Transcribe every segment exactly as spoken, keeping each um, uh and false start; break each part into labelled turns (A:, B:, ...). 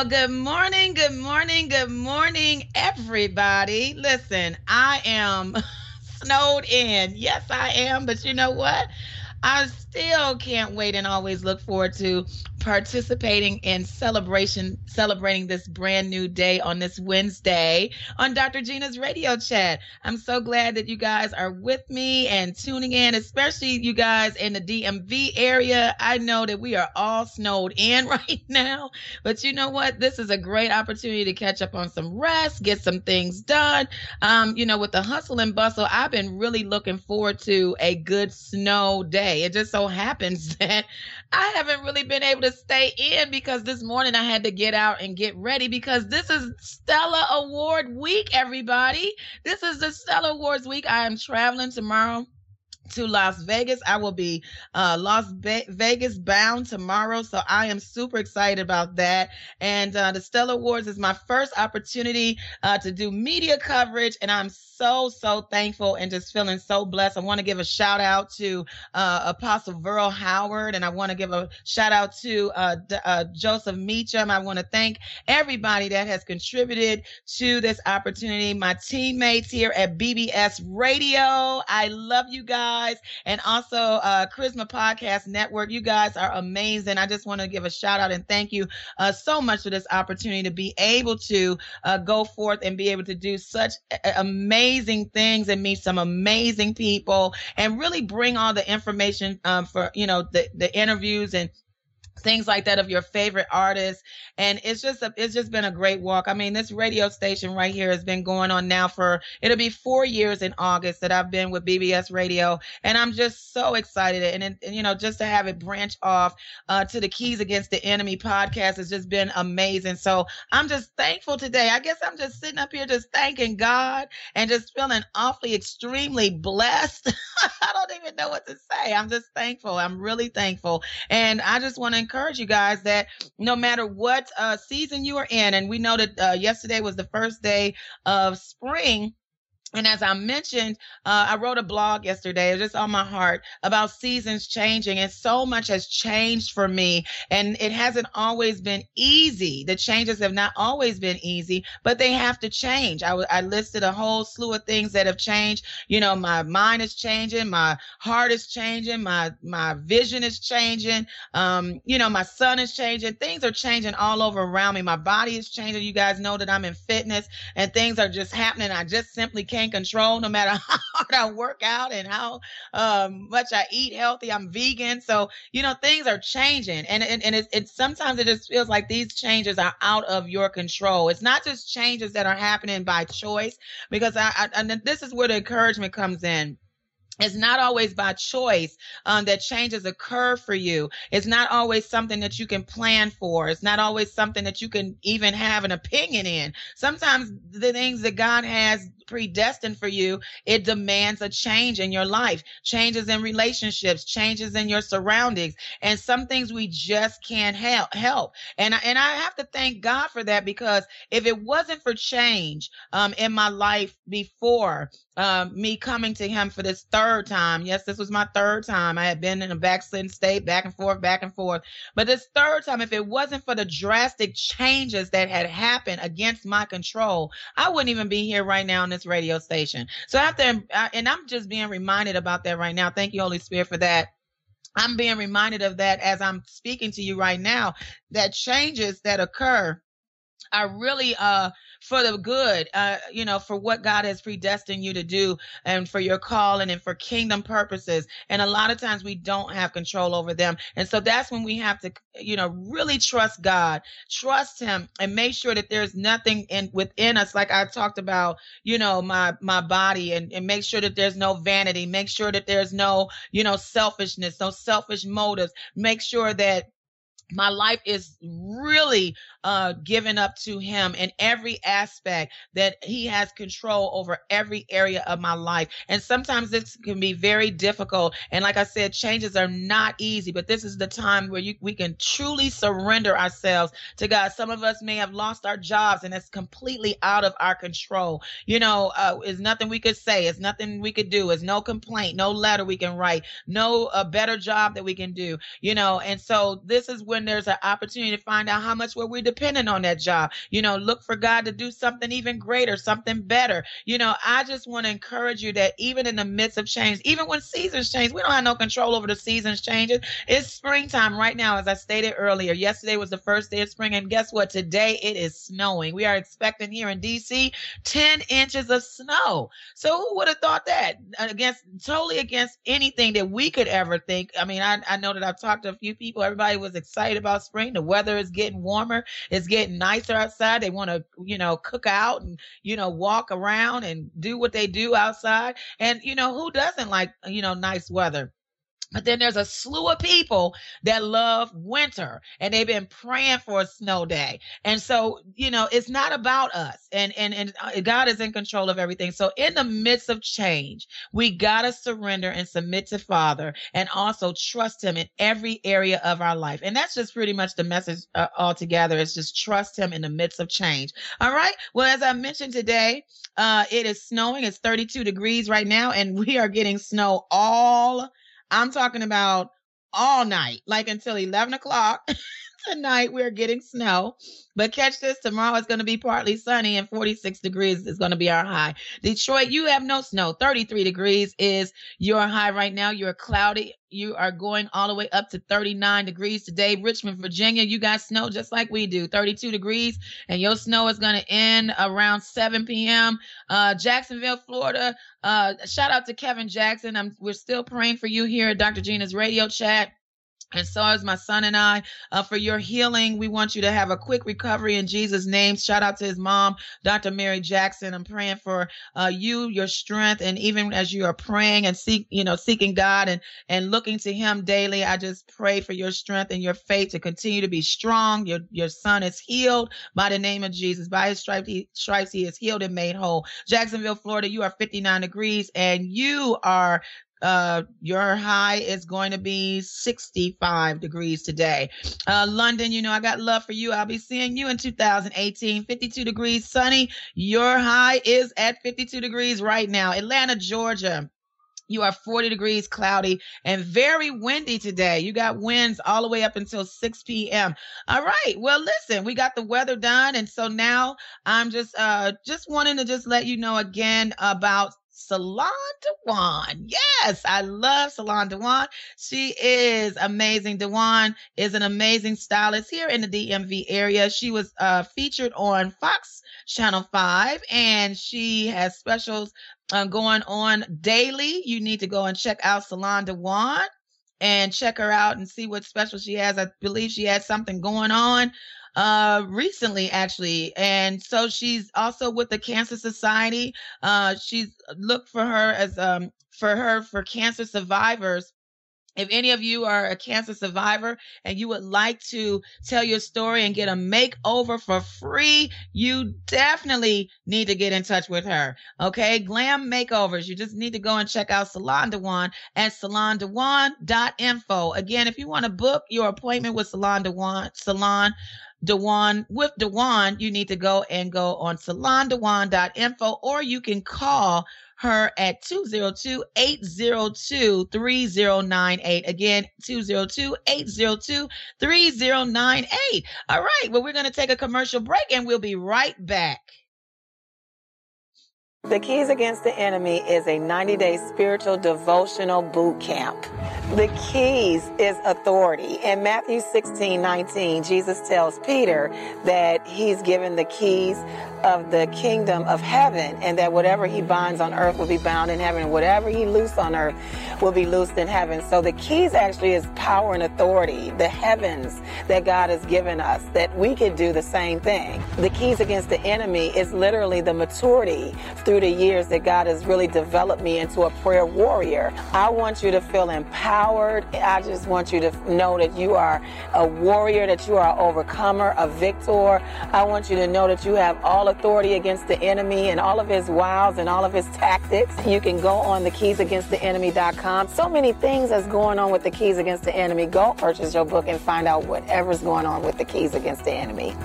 A: Well, good morning, good morning, good morning, everybody. Listen, I am snowed in. Yes, I am. But you know what? I still can't wait and always look forward to participating in celebration, celebrating this brand new day on this Wednesday on doctor Gina's radio chat. I'm so glad that you guys are with me and tuning in, especially you guys in the D M V area. I know that we are all snowed in right now, but you know what? This is a great opportunity to catch up on some rest, get some things done. Um, you know, with the hustle and bustle, I've been really looking forward to a good snow day. It just so happens that I haven't really been able to stay in because this morning I had to get out and get ready because this is Stella Award week, everybody. This is the Stella Awards week. I am traveling tomorrow to Las Vegas. I will be uh, Las Be- Vegas bound tomorrow, so I am super excited about that. And uh, the Stella Awards is my first opportunity uh, to do media coverage, and I'm so, so thankful and just feeling so blessed. I want to give a shout out to uh, Apostle Verl Howard, and I want to give a shout out to uh, D- uh, Joseph Meacham. I want to thank everybody that has contributed to this opportunity. My teammates here at B B S Radio, I love you guys. And also uh, Charisma Podcast Network. You guys are amazing. I just want to give a shout out and thank you uh, so much for this opportunity to be able to uh, go forth and be able to do such a- amazing things and meet some amazing people and really bring all the information um, for, you know, the, the interviews and things like that of your favorite artists. And it's just a, it's just been a great walk. I mean, this radio station right here has been going on now for, it'll be four years in August that I've been with B B S Radio. And I'm just so excited. And, and, and you know, just to have it branch off uh, to the Keys Against the Enemy podcast has just been amazing. So I'm just thankful today. I guess I'm just sitting up here just thanking God and just feeling awfully, extremely blessed. I don't even know what to say. I'm just thankful. I'm really thankful. And I just want to encourage you guys that no matter what uh, season you are in, and we know that uh, yesterday was the first day of spring. And as I mentioned, uh, I wrote a blog yesterday, it was just on my heart, about seasons changing. And so much has changed for me. And it hasn't always been easy. The changes have not always been easy, but they have to change. I, w- I listed a whole slew of things that have changed. You know, my mind is changing. My heart is changing. My, my vision is changing. Um, you know, my son is changing. Things are changing all over around me. My body is changing. You guys know that I'm in fitness and things are just happening. I just simply can't control no matter how hard I work out and how um, much I eat healthy. I'm vegan. So, you know, things are changing. And, and, and it, it sometimes it just feels like these changes are out of your control. It's not just changes that are happening by choice, because I, I and this is where the encouragement comes in. It's not always by choice um, that changes occur for you. It's not always something that you can plan for. It's not always something that you can even have an opinion in. Sometimes the things that God has predestined for you, it demands a change in your life, changes in relationships, changes in your surroundings. And some things we just can't help. help. And, I, and I have to thank God for that, because if it wasn't for change um, in my life before, um, me coming to him for this third time. Yes, this was my third time. I had been in a backslidden state, back and forth, back and forth. But this third time, if it wasn't for the drastic changes that had happened against my control, I wouldn't even be here right now on this radio station. So after, and I'm just being reminded about that right now. Thank you, Holy Spirit, for that. I'm being reminded of that as I'm speaking to you right now, that changes that occur are really uh for the good, uh you know, for what God has predestined you to do and for your calling and for kingdom purposes. And a lot of times we don't have control over them. And so that's when we have to, you know, really trust God, trust him, and make sure that there's nothing in within us, like I talked about, you know, my my body, and, and make sure that there's no vanity, make sure that there's no, you know, selfishness, no selfish motives, make sure that my life is really uh, given up to him in every aspect, that he has control over every area of my life. And sometimes this can be very difficult. And like I said, changes are not easy, but this is the time where you, we can truly surrender ourselves to God. Some of us may have lost our jobs, and it's completely out of our control. You know, uh, there's nothing we could say. It's nothing we could do. It's no complaint, no letter we can write, no uh, better job that we can do, you know. And so this is when there's an opportunity to find out how much were we dependent on that job. You know, look for God to do something even greater, something better. You know, I just want to encourage you that even in the midst of change, even when seasons change, we don't have no control over the seasons changes. It's springtime right now, as I stated earlier. Yesterday was the first day of spring, and guess what? Today it is snowing. We are expecting here in D C ten inches of snow. So who would have thought that? Against totally against anything that we could ever think. I mean, I, I know that I've talked to a few people. Everybody was excited about spring. The weather is getting warmer. It's getting nicer outside. They want to, you know, cook out and, you know, walk around and do what they do outside. And, you know, who doesn't like, you know, nice weather? But then there's a slew of people that love winter, and they've been praying for a snow day. And so, you know, it's not about us, and, and, and God is in control of everything. So in the midst of change, we got to surrender and submit to Father, and also trust him in every area of our life. And that's just pretty much the message uh, altogether, is just trust him in the midst of change. All right. Well, as I mentioned today, uh, it is snowing. It's thirty-two degrees right now, and we are getting snow all I'm talking about all night, like until eleven o'clock tonight. We're getting snow. But catch this, tomorrow it's going to be partly sunny and forty-six degrees is going to be our high. Detroit, you have no snow. thirty-three degrees is your high right now. You're cloudy. You are going all the way up to thirty-nine degrees today. Richmond, Virginia, you got snow just like we do, thirty-two degrees, and your snow is going to end around seven p.m. Uh, Jacksonville, Florida, uh, shout out to Kevin Jackson. I'm, we're still praying for you here at Doctor Gina's radio chat. And so is my son and I, uh, for your healing. We want you to have a quick recovery in Jesus' name. Shout out to his mom, Doctor Mary Jackson. I'm praying for uh, you, your strength. And even as you are praying and seek, you know, seeking God and, and looking to him daily, I just pray for your strength and your faith to continue to be strong. Your, your son is healed by the name of Jesus. By his stripes he, stripes, he is healed and made whole. Jacksonville, Florida, you are fifty-nine degrees, and you are Uh, your high is going to be sixty-five degrees today. Uh, London, you know, I got love for you. I'll be seeing you in two thousand eighteen. fifty-two degrees, sunny. Your high is at fifty-two degrees right now. Atlanta, Georgia, you are forty degrees, cloudy, and very windy today. You got winds all the way up until six p.m. All right. Well, listen, we got the weather done. And so now I'm just, uh, just wanting to just let you know again about Salon Dewan. Yes, I love Salon Dewan. She is amazing. Dewan is an amazing stylist here in the D M V area. She was uh, featured on Fox Channel five, and she has specials uh, going on daily. You need to go and check out Salon Dewan and check her out and see what special she has. I believe she has something going on uh recently, actually. And so she's also with the Cancer Society. Uh she's looked for her as um for her for cancer survivors. If any of you are a cancer survivor and you would like to tell your story and get a makeover for free, you definitely need to get in touch with her. Okay, Glam Makeovers. You just need to go and check out Salon Dewan at salon dewan dot info. Again, if you want to book your appointment with Salon Dewan, Salon Dewan with Dewan, you need to go and go on salon dewan dot info, or you can call her at two zero two, eight zero two, three zero nine eight. Again, two zero two, eight zero two, three zero nine eight. All right. Well, we're going to take a commercial break and we'll be right back.
B: The Keys Against the Enemy is a ninety-day spiritual devotional boot camp. The keys is authority. In Matthew sixteen nineteen, Jesus tells Peter that he's given the keys of the kingdom of heaven, and that whatever he binds on earth will be bound in heaven, and whatever he loosed on earth will be loosed in heaven. So the keys actually is power and authority, the heavens that God has given us, that we could do the same thing. The keys against the enemy is literally the maturity through the years that God has really developed me into a prayer warrior. I want you to feel empowered. I just want you to know that you are a warrior, that you are an overcomer, a victor. I want you to know that you have all authority against the enemy and all of his wiles and all of his tactics. You can go on the keys against the enemy dot com. So many things that's going on with the Keys Against the Enemy. Go purchase your book and find out whatever's going on with the Keys Against the Enemy.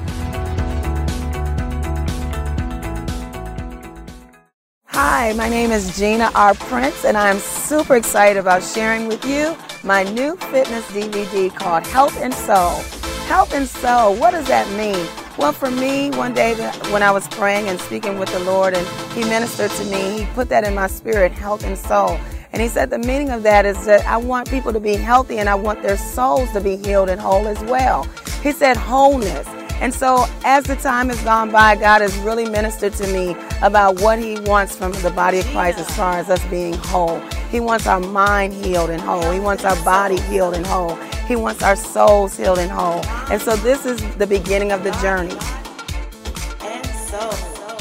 B: Hi, my name is Gina R. Prince, and I am super excited about sharing with you my new fitness D V D called Health and Soul. Health and Soul, what does that mean? Well, for me, one day that- when I was praying and speaking with the Lord and he ministered to me, he put that in my spirit, health and soul. And he said the meaning of that is that I want people to be healthy and I want their souls to be healed and whole as well. He said wholeness. And so as the time has gone by, God has really ministered to me about what he wants from the body of Christ as far as us being whole. He wants our mind healed and whole. He wants our body healed and whole. He wants our souls healed and whole. And so this is the beginning of the journey.
C: And so.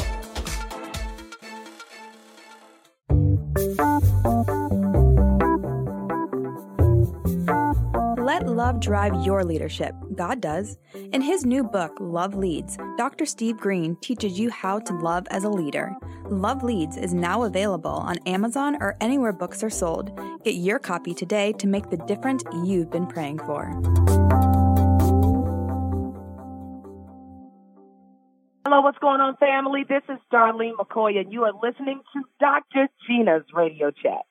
D: Let love drive your leadership. God does. In his new book, Love Leads, Doctor Steve Green teaches you how to love as a leader. Love Leads is now available on Amazon or anywhere books are sold. Get your copy today to make the difference you've been praying for.
E: Hello, what's going on, family? This is Darlene McCoy, and you are listening to Doctor Gina's Radio Chat.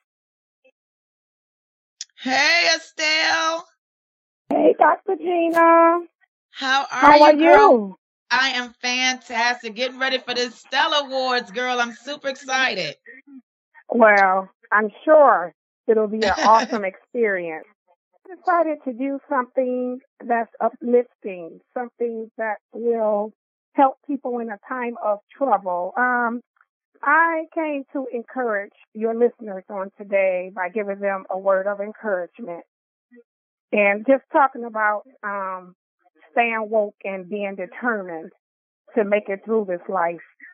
A: Hey, Estelle.
F: Hey, Doctor Gina.
A: How are
F: How
A: you,
F: are
A: girl?
F: you?
A: I am fantastic. Getting ready for the Stella Awards, girl. I'm super excited.
F: Well, I'm sure it'll be an awesome experience. I decided to do something that's uplifting, something that will help people in a time of trouble. Um, I came to encourage your listeners on today by giving them a word of encouragement and just talking about um, staying woke and being determined to make it through this life.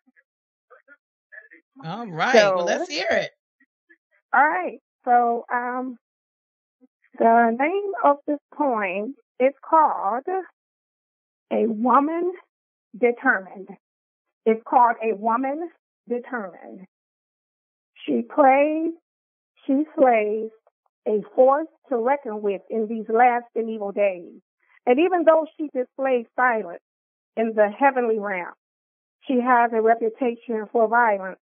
A: All right.
F: So,
A: well, let's hear it.
F: All right. So um, the name of this poem is called A Woman Determined. It's called A Woman Determined. She plays, she slays, a force to reckon with in these last and evil days. And even though she displays silence in the heavenly realm, she has a reputation for violence.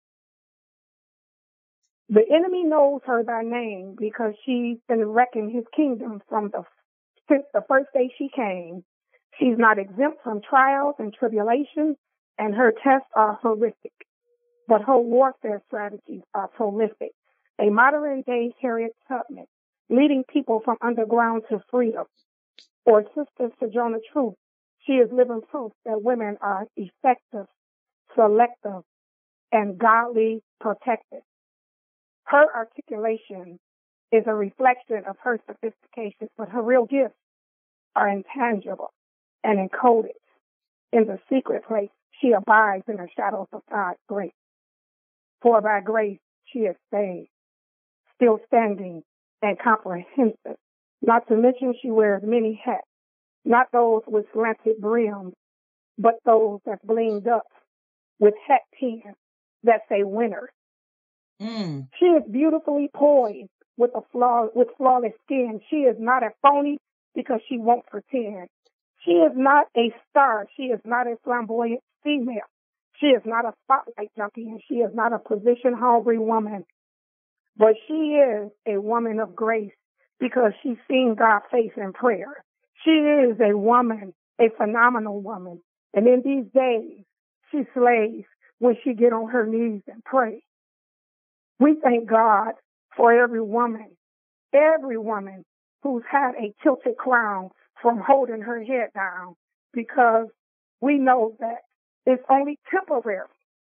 F: The enemy knows her by name because she's been wrecking his kingdom from the since the first day she came. She's not exempt from trials and tribulations, and her tests are horrific. But her warfare strategies are prolific. A modern-day Harriet Tubman, leading people from underground to freedom. Or Sister Sojourner Truth, she is living proof that women are effective, selective, and godly protected. Her articulation is a reflection of her sophistication, but her real gifts are intangible and encoded in the secret place. She abides in the shadows of God's grace. For by grace she is saved, still standing and comprehensive. Not to mention she wears many hats, not those with slanted brims, but those that's blinged up with hat pins that say winner.
A: Mm.
F: She is beautifully poised with a flaw, with flawless skin. She is not a phony because she won't pretend. She is not a star. She is not a flamboyant female. She is not a spotlight junkie, and she is not a position-hungry woman. But she is a woman of grace because she's seen God's face in prayer. She is a woman, a phenomenal woman. And in these days, she slays when she get on her knees and pray. We thank God for every woman, every woman who's had a tilted crown from holding her head down, because we know that it's only temporary.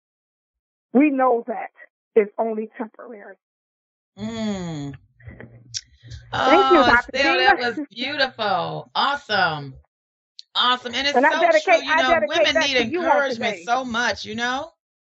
F: We know that it's only temporary.
A: Mm.
F: Thank you,
A: Oh,
F: Doctor
A: Estelle,
F: Gina.
A: that was beautiful. Awesome. Awesome. And it's
F: And I
A: so
F: dedicate,
A: true. You
F: I
A: know,
F: dedicate
A: women
F: that
A: need
F: to you on
A: encouragement
F: today.
A: so much, you know?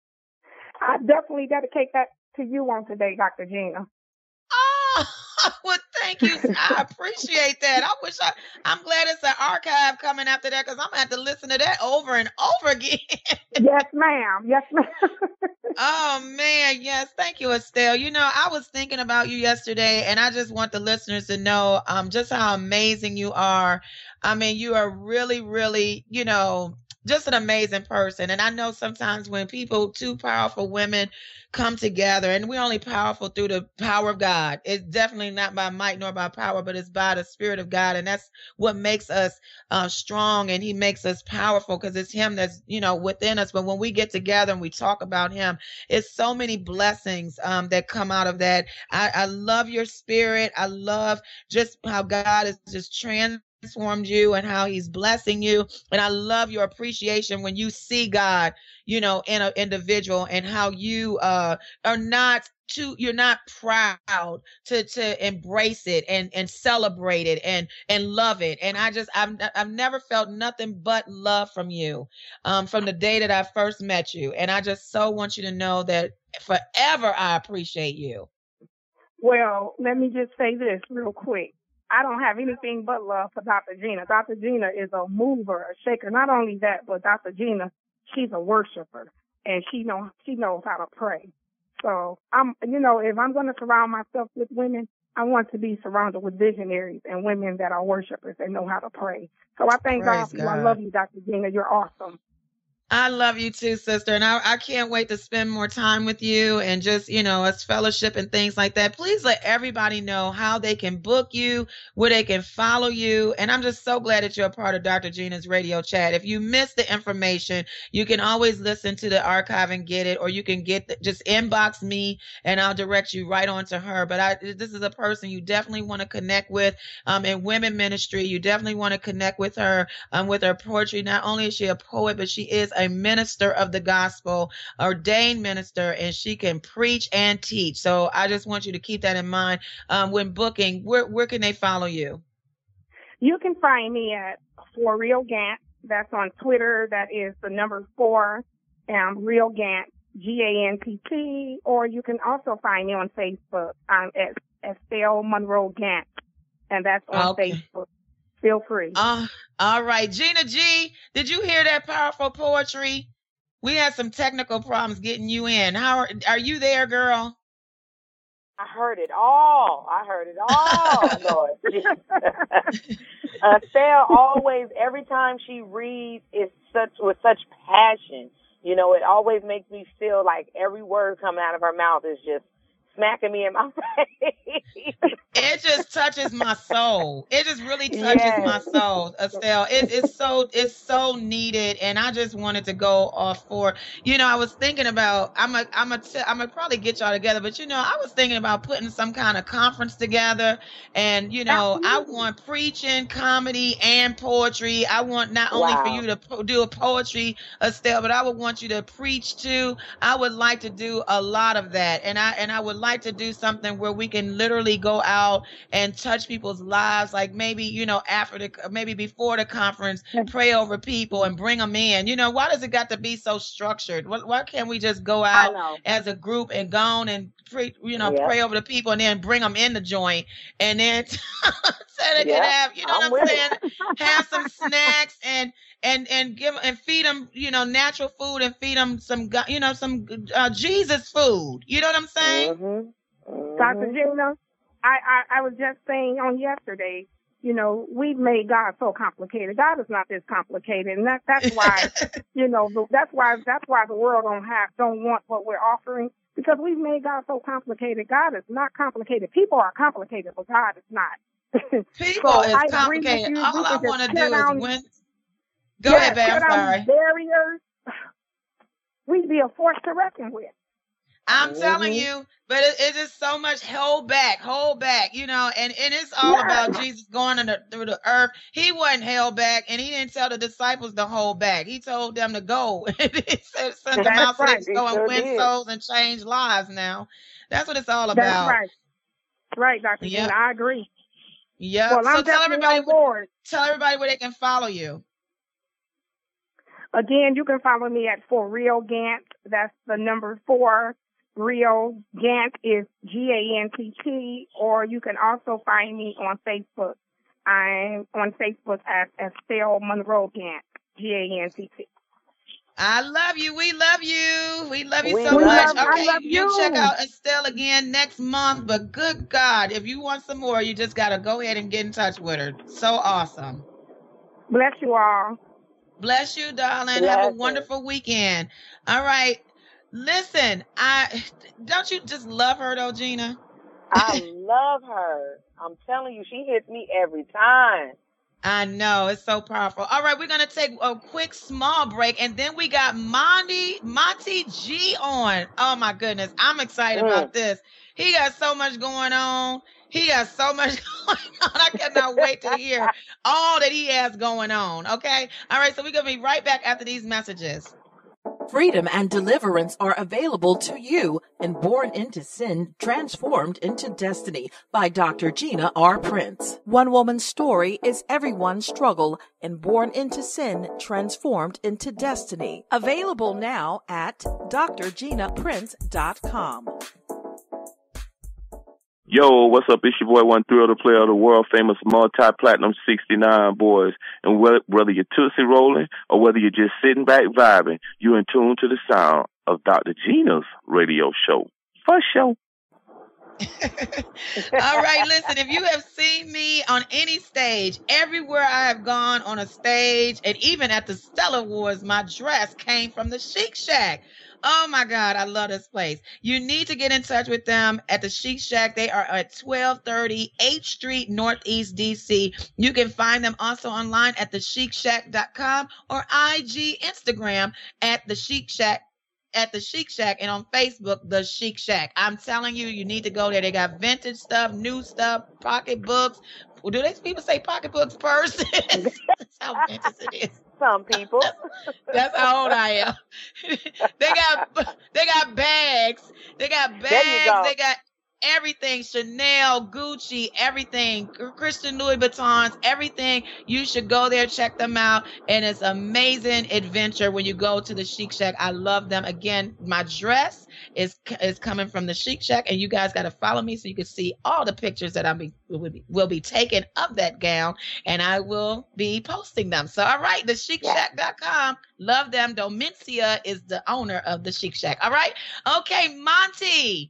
F: I definitely dedicate that to you on today, Doctor Gina.
A: Oh, well, thank you. I appreciate that. I wish I, I'm glad it's an archive coming after that, because I'm going to have to listen to that over and over again.
F: Yes, ma'am. Yes, ma'am.
A: Oh, man. Yes. Thank you, Estelle. You know, I was thinking about you yesterday, and I just want the listeners to know um, just how amazing you are. I mean, you are really, really, you know, just an amazing person. And I know sometimes when people, two powerful women come together, and we're only powerful through the power of God. It's definitely not by might nor by power, but it's by the Spirit of God. And that's what makes us uh, strong, and he makes us powerful because it's him that's, you know, within us. But when we get together and we talk about him, it's so many blessings um, that come out of that. I, I love your spirit. I love just how God is just trans transformed you and how he's blessing you. And I love your appreciation when you see God, you know, in an individual, and how you uh, are not too, you're not proud to to embrace it and and celebrate it and and love it. And I just I've I've never felt nothing but love from you um, from the day that I first met you. And I just so want you to know that forever I appreciate you.
F: Well, let me just say this real quick. I don't have anything but love for Doctor Gina. Doctor Gina is a mover, a shaker. Not only that, but Doctor Gina, she's a worshiper, and she know she knows how to pray. So I'm, you know, if I'm going to surround myself with women, I want to be surrounded with visionaries and women that are worshipers and know how to pray. So I thank God
A: Praise
F: for you. I
A: God.
F: love you, Doctor Gina. You're awesome.
A: I love you too, sister. And I, I can't wait to spend more time with you and just, you know, us fellowship and things like that. Please let everybody know how they can book you, where they can follow you. And I'm just so glad that you're a part of Doctor Gina's radio chat. If you missed the information, you can always listen to the archive and get it, or you can get the, just inbox me and I'll direct you right on to her. But I, this is a person you definitely want to connect with um, in women ministry. You definitely want to connect with her um, with her poetry. Not only is she a poet, but she is a minister of the gospel, ordained minister, and she can preach and teach. So I just want you to keep that in mind um, when booking. Where where can they follow you?
F: You can find me at For Real Gant. That's on Twitter. That is the number four, um, Real Gant, G A N T T. Or you can also find me on Facebook. I'm at Estelle Monroe Gant, and that's on
A: Okay.
F: Facebook. Feel free.
A: Uh, all right. Gina G, did you hear that powerful poetry? We had some technical problems getting you in. How are, are you there, girl?
G: I heard it all. I heard it all, Lord. Estelle always, every time she reads, it's such with such passion. You know, it always makes me feel like every word coming out of her mouth is just smacking me in my face.
A: It just touches my soul. It just really touches
G: Yes.
A: my soul, Estelle. It, it's so it's so needed, and I just wanted to go off for. You know, I was thinking about. I'm a I'm a t- I'm gonna probably get y'all together, but you know, I was thinking about putting some kind of conference together, and you know, I want preaching, comedy, and poetry. I want not only for
G: Wow.
A: you to po- do a poetry, Estelle, but I would want you to preach too. I would like to do a lot of that, and I and I would like to do something where we can literally go out and touch people's lives, like maybe, you know, after the, maybe before the conference, pray over people and bring them in. You know, why does it got to be so structured? Why, why can't we just go
G: I
A: out
G: know.
A: as a group and go on and pre, you know,
G: Yep.
A: pray over the people and then bring them in the joint, and then so they
G: Yep.
A: can have, you know
G: I'm
A: what I'm
G: with
A: saying?
G: it.
A: Have some snacks and and and give and feed them, you know, natural food, and feed them some, go- you know, some uh, Jesus food. You know what I'm saying?
G: Mm-hmm.
F: Doctor
G: Mm-hmm.
F: Gina, I, I, I was just saying on yesterday, you know, we've made God so complicated. God is not this complicated, and that that's why, you know, the, that's why that's why the world don't have don't want what we're offering, because we've made God so complicated. God is not complicated. People are complicated, but God is not.
A: People
F: So
A: is
F: I agree with
A: complicated.
F: you.
A: All
F: We
A: I
F: can just
A: want to
F: tear
A: do is
F: down,
A: win. Go
F: yeah,
A: ahead, babe.
F: tear
A: I'm
F: down
A: sorry.
F: these barriers. We'd be a force to reckon with.
A: I'm telling
G: Mm-hmm.
A: you, but it, it is so much hold back, hold back, you know, and, and it's all
F: Yeah.
A: about Jesus going in the, through the earth. He wasn't held back, and he didn't tell the disciples to hold back. He told them to go. He said, sent them
F: That's
A: out so they
F: right.
A: could
G: He
A: go and
G: sure
A: win
G: did.
A: souls and change lives now. That's what it's all
F: That's
A: about.
F: right. Right, Doctor
A: Yep.
F: Gina. I agree.
A: Yep.
F: Well,
A: So
F: I'm
A: tell
F: definitely
A: everybody,
F: on board.
A: tell everybody where they can follow you.
F: Again, you can follow me at For Real Gant. That's the number four. Real Gant is G A N T T. Or you can also find me on Facebook. I'm on Facebook as Estelle Monroe Gant, G A N T T.
A: I love you. We love you. We love you
G: We
A: so
F: We
A: much.
F: love, I
A: Okay,
F: love
A: you
F: you.
A: check out Estelle again next month. But good God, if you want some more, you just got to go ahead and get in touch with her. So awesome.
F: Bless you all.
A: Bless you, darling. Have a
G: Blessings.
A: wonderful weekend. All right. Listen, I don't you just love her though, Gina?
G: I love her. I'm telling you, she hits me every time.
A: I know, it's so powerful. All right, we're gonna take a quick small break, and then we got Monty Monty G on. Oh my goodness, I'm excited
G: Mm.
A: about this. He got so much going on. He got so much going on. I cannot wait to hear all that he has going on. Okay, all right. So we're gonna be right back after these messages.
H: Freedom and deliverance are available to you in Born into Sin, Transformed into Destiny by Doctor Gina R. Prince. One woman's story is everyone's struggle in Born into Sin, Transformed into Destiny. Available now at d r gina prince dot com.
I: Yo, what's up? It's your boy, one thrill to player of the world famous multi-platinum sixty-nine boys. And wh- whether you're Tootsie rolling or whether you're just sitting back vibing, you're in tune to the sound of Doctor Gina's radio show. For sure.
A: All right, listen, if you have seen me on any stage, everywhere I have gone on a stage, and even at the Stellar Wars, my dress came from the Chic Shack. Oh my God, I love this place. You need to get in touch with them at the Chic Shack. They are at twelve thirty H Street, Northeast D C. You can find them also online at the chic shack dot com or I G Instagram at the Chic Shack. At the Chic Shack, and on Facebook, the Chic Shack. I'm telling you, you need to go there. They got vintage stuff, new stuff, pocketbooks. Well, do these people say pocketbooks first? That's how vintage it is.
G: Some people.
A: That's how old I am. they got they got bags. They got
G: There you go.
A: bags. They got everything. Chanel, Gucci, everything. Christian Louis Vuittons, everything. You should go there, check them out. And it's amazing adventure when you go to the Chic Shack. I love them. Again, my dress is is coming from the Chic Shack, and you guys got to follow me so you can see all the pictures that I'll be will be, will be taken of that gown, and I will be posting them. So, all right, the chic shack dot com. Love them. Domicia is the owner of the Chic Shack. All right. Okay, Monty.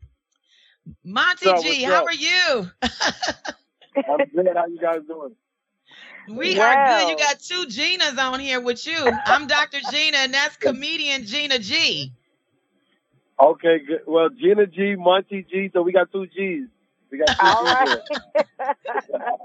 A: Monty
J: What's up,
A: G,
J: what's
A: how
J: up?
A: are you?
J: I'm good. How you guys doing?
A: We
G: Well.
A: are good. You got two Ginas on here with you. I'm Doctor Gina, and that's comedian Gina G.
J: Okay, good. Well, Gina G, Monty G, so we got two G's. We got two
G: All
J: G's
G: right.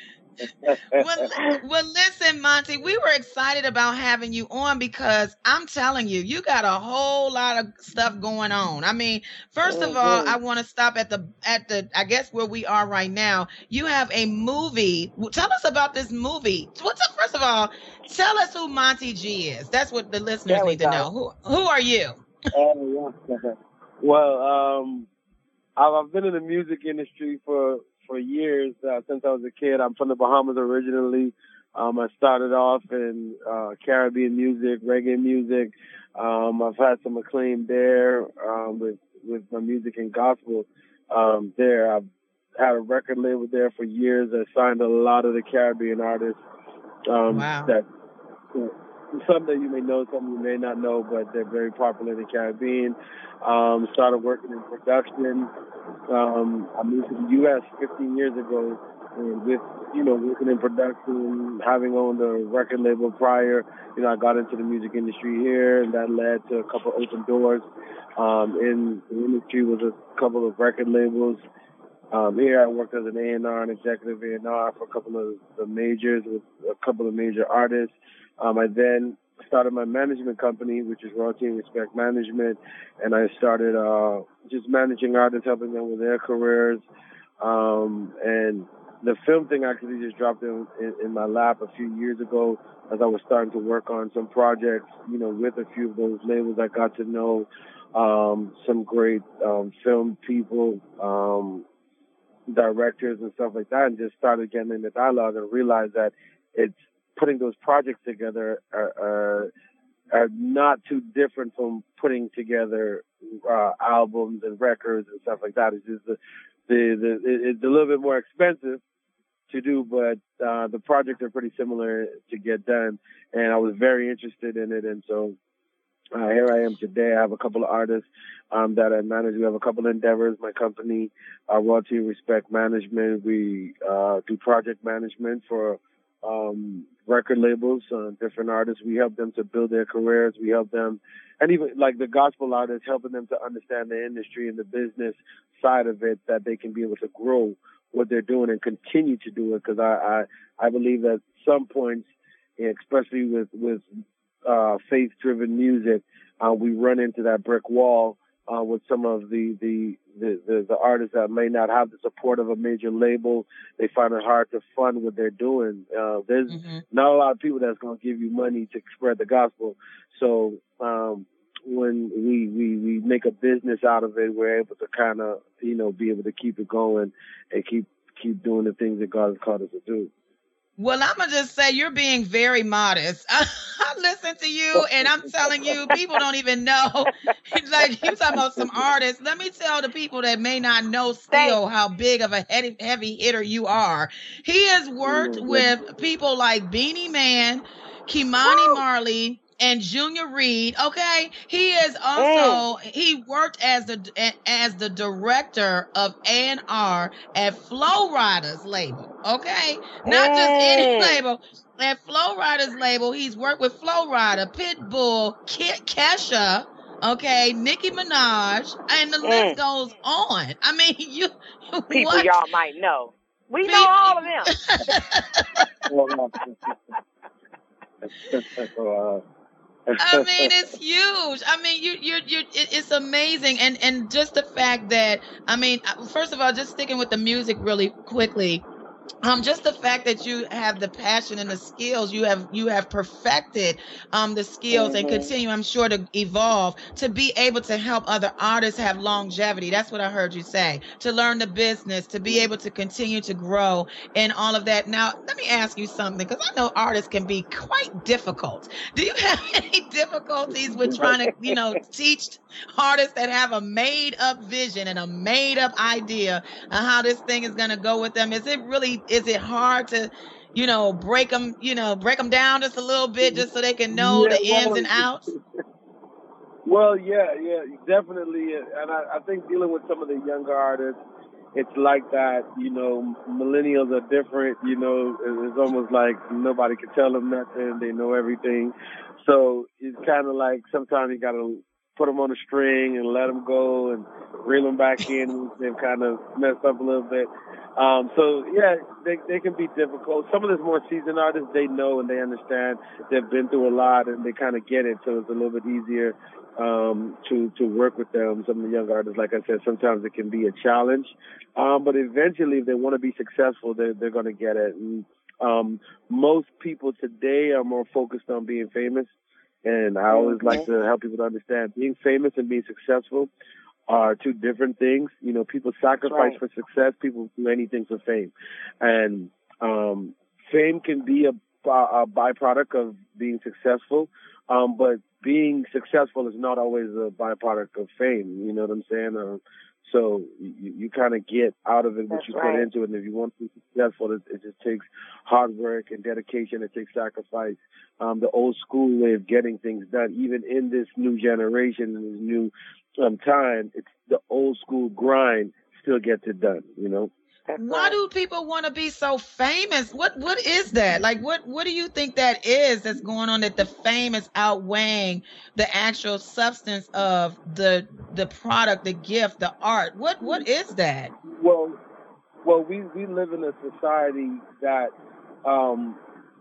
A: Well, well, listen, Monty, we were excited about having you on because I'm telling you, you got a whole lot of stuff going on. I mean, first of all,
G: Mhm.
A: I want to stop at the at the I guess where we are right now. You have a movie. Well, tell us about this movie. What's up? First of all, tell us who Monty G is. That's what the listeners
G: There we
A: need to
G: go.
A: know. Who who are you?
J: Oh, yeah. Well, um, I've I've been in the music industry for, for years, uh, since I was a kid. I'm from the Bahamas originally. Um, I started off in uh, Caribbean music, reggae music. Um, I've had some acclaim there um, with, with my music and gospel um, there. I've had a record label there for years. I signed a lot of the Caribbean artists um,
A: Wow.
J: that some that you may know, some you may not know, but they're very popular in the Caribbean. Um, started working in production. Um, I moved to the U S fifteen years ago, and with, you know, working in production, having owned a record label prior, you know, I got into the music industry here, and that led to a couple of open doors. Um, in the industry was a couple of record labels. Um, here I worked as an A and R and executive A and R for a couple of the majors with a couple of major artists. Um, I then started my management company, which is Royalty and Respect Management, and I started uh, just managing artists, helping them with their careers. Um, and the film thing actually just dropped in, in, in my lap a few years ago as I was starting to work on some projects, you know, with a few of those labels. I got to know um, some great um, film people, um, directors and stuff like that, and just started getting into dialogue and realized that it's putting those projects together are, are, are not too different from putting together uh, albums and records and stuff like that. It's just the, the, the it's a little bit more expensive to do, but uh, the projects are pretty similar to get done. And I was very interested in it, and so uh, here I am today. I have a couple of artists um, that I manage. We have a couple of endeavors. My company, uh, Royalty and Respect Management. We uh, do project management for um, record labels, uh, different artists. We help them to build their careers. We help them, and even like the gospel artists, helping them to understand the industry and the business side of it, that they can be able to grow what they're doing and continue to do it. Because I, I, I believe that some points, especially with, with uh, faith-driven music, uh, we run into that brick wall uh, with some of the, the, the, the, the artists that may not have the support of a major label. They find it hard to fund what they're doing. Uh, there's mm-hmm. not a lot of people that's going to give you money to spread the gospel. So um, when we, we, we make a business out of it, we're able to kind of, you know, be able to keep it going and keep keep doing the things that God has called us to do.
A: Well, I'm going to just say you're being very modest. I, I listen to you, and I'm telling you, people don't even know. Like, you're talking about some artists. Let me tell the people that may not know still how big of a heavy, heavy hitter you are. He has worked with people like Beanie Man, Kimani Marley, and Junior Reed. Okay, he is also he worked as the as the director of A and R at Flow Riders label. Okay, not just any label. At Flow Riders label, he's worked with Flow Rider, Pitbull, Ke- Kesha. Okay, Nicki Minaj, and the list goes on. I mean, you
G: people
A: what?
G: y'all might know. We People. know all of them.
A: I mean, it's huge. I mean, you, you, you. It's amazing, and and just the fact that, I mean, first of all, just sticking with the music really quickly. Um, just the fact that you have the passion and the skills, you have you have perfected um, the skills mm-hmm. and continue, I'm sure, to evolve, to be able to help other artists have longevity. That's what I heard you say, to learn the business, to be able to continue to grow and all of that. Now, let me ask you something, because I know artists can be quite difficult. Do you have any difficulties with trying to, you know, teach artists that have a made-up vision and a made-up idea of how this thing is going to go with them? Is it really Is it hard to, you know, break them, you know, break them down just a little bit just so they can know yeah, the well, ins and outs?
J: Well, yeah, yeah, definitely. And I, I think dealing with some of the younger artists, it's like that, you know, millennials are different, you know, it's almost like nobody can tell them nothing. They know everything. So it's kind of like sometimes you got to put them on a string and let them go and reel them back in. They've kind of messed up a little bit. Um, so, yeah, they they can be difficult. Some of the more seasoned artists, they know and they understand. They've been through a lot and they kind of get it, so it's a little bit easier um, to, to work with them. Some of the young artists, like I said, sometimes it can be a challenge. Um, but eventually, if they want to be successful, they're, they're going to get it. And um, most people today are more focused on being famous. And I always like to help people to understand being famous and being successful are two different things. You know, people sacrifice right. for success. People do anything for fame. And um, fame can be a, a byproduct of being successful, um, but being successful is not always a byproduct of fame. You know what I'm saying? Uh, so you, you kind of get out of it what That's you right. put into it. And if you want to be successful, it, it just takes hard work and dedication. It takes sacrifice. Um, the old school way of getting things done, even in this new generation, in this new um, time, it's the old school grind still gets it done, you know?
A: That's Why right. do people want to be so famous? What What is that? Like, what, what do you think that is that's going on, that the fame is outweighing the actual substance of the the product, the gift, the art? What What is that?
J: Well, well, we, we live in a society that um,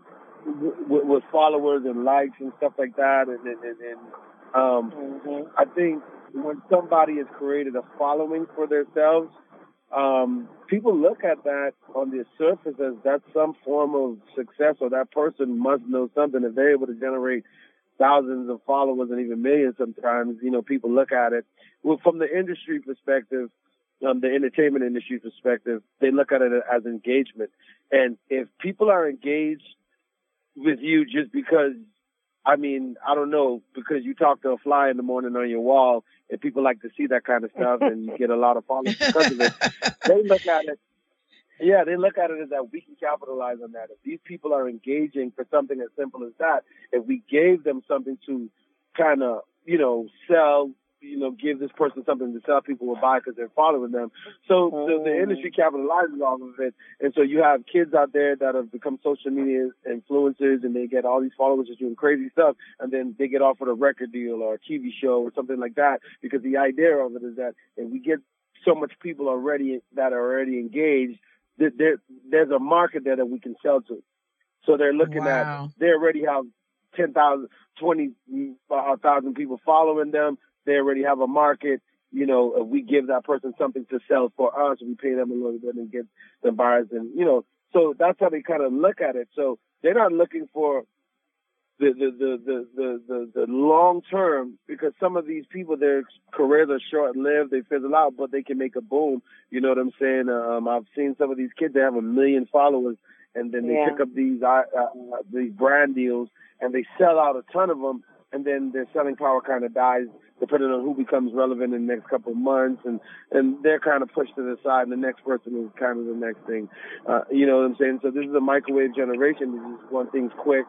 J: w- w- with followers and likes and stuff like that, and, and, and, and um, mm-hmm. I think when somebody has created a following for themselves, um, people look at that on the surface as that's some form of success, or that person must know something. If they're able to generate thousands of followers and even millions sometimes, you know, people look at it. Well, from the industry perspective, um, the entertainment industry perspective, they look at it as engagement. And if people are engaged with you just because, I mean, I don't know, because you talk to a fly in the morning on your wall and people like to see that kind of stuff and you get a lot of followers because of it, they look at it, yeah, they look at it as that we can capitalize on that. If these people are engaging for something as simple as that, if we gave them something to kind of, you know, sell you know, give this person something to sell, people will buy because they're following them. So the, the industry capitalizes off of it. And so you have kids out there that have become social media influencers, and they get all these followers just doing crazy stuff, and then they get offered a record deal or a T V show or something like that, because the idea of it is that if we get so much people already that are already engaged, that there, there's a market there that we can sell to. So they're looking
A: Wow.
J: at, they already have ten thousand, twenty thousand people following them. They already have a market. You know, if we give that person something to sell for us, we pay them a little bit and get the buyers. And, you know, so that's how they kind of look at it. So they're not looking for the, the, the, the, the, the, the long term, because some of these people, their careers are short lived. They fizzle out, but they can make a boom. You know what I'm saying? Um, I've seen some of these kids, they have a million followers, and then they
G: Yeah.
J: pick up these, uh, uh, these brand deals, and they sell out a ton of them. And then their selling power kind of dies depending on who becomes relevant in the next couple of months. And, and they're kind of pushed to the side, and the next person is kind of the next thing. Uh, you know what I'm saying? So this is a microwave generation. They just want things quick.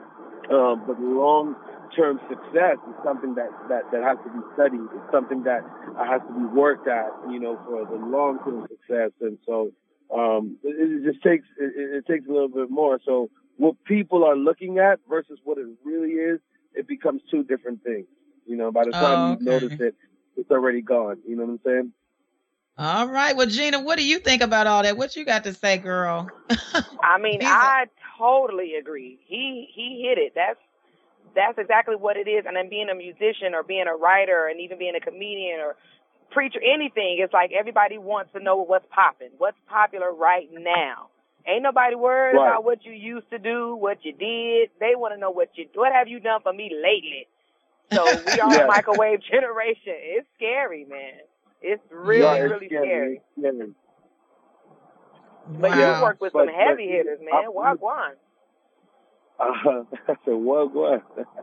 J: Um, but long-term success is something that, that, that has to be studied. It's something that has to be worked at, you know, for the long-term success. And so um, it, it just takes it, it takes a little bit more. So what people are looking at versus what it really is, it becomes two different things. You know, by the time
A: Oh,
J: you
A: okay.
J: notice it, it's already gone. You know what I'm saying?
A: All right. Well, Gina, what do you think about all that? What you got to say, girl?
G: I mean,
A: He's a-
G: I totally agree. He he hit it. That's that's exactly what it is. And then being a musician or being a writer and even being a comedian or preacher, anything, it's like everybody wants to know what's popping, what's popular right now. Ain't nobody worried
J: Right.
G: about what you used to do, what you did. They want to know what you what have you done for me lately. So we are
J: Yeah.
G: a microwave generation. It's scary, man. It's really,
J: Yeah, it's
G: really
J: scary.
G: scary.
J: It's scary.
G: But
A: Wow.
G: you work with
J: But-
G: some heavy
J: but-
G: hitters, man. Wagwan.
J: Uh, I said, well, what?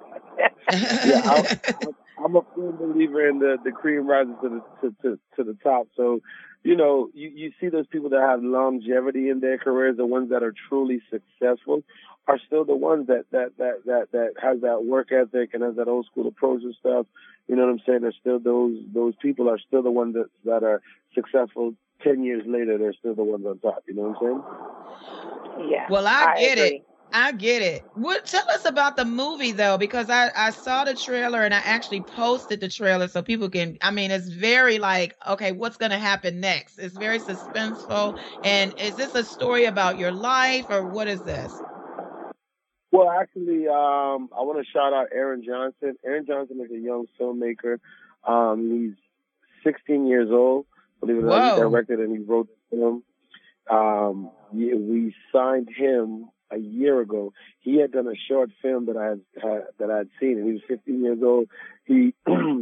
J: Yeah, I, I'm a firm believer in the, the cream rises to the to, to, to the top. So, you know, you, you see those people that have longevity in their careers, the ones that are truly successful, are still the ones that that that that that has that work ethic and has that old school approach and stuff. You know what I'm saying? They're still those those people are still the ones that that are successful. Ten years later, they're still the ones on top. You know what I'm saying?
G: Yeah.
A: Well, I get
G: agree.
A: it. I get it. What? Tell us about the movie though, because I I saw the trailer and I actually posted the trailer so people can. I mean, it's very like, okay, what's going to happen next? It's very suspenseful. And is this a story about your life or what is this?
J: Well, actually, um, I want to shout out Aaron Johnson. Aaron Johnson is a young filmmaker. Um, he's sixteen years old. Believe it or not, he
A: Whoa.
J: directed and he wrote the film. Um, yeah, we signed him a year ago. He had done a short film that I had, had that I had seen, and he was fifteen years old. He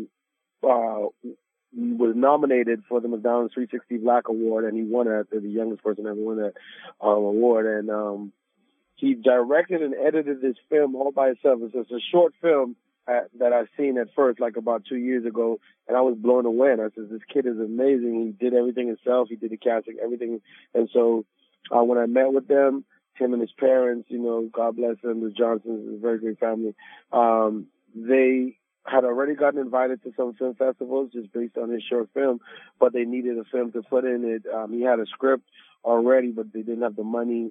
J: uh, was nominated for the McDonald's three sixty Black Award, and he won it. The youngest person ever won that um, award, and um, he directed and edited this film all by himself. It's just a short film uh, that I've seen at first, like about two years ago, and I was blown away. And I said, this kid is amazing. He did everything himself. He did the casting, everything. And so uh, when I met with them, him and his parents, you know, God bless them, the Johnsons, a very great family, um, they had already gotten invited to some film festivals just based on his short film, but they needed a film to put in it. Um, he had a script already, but they didn't have the money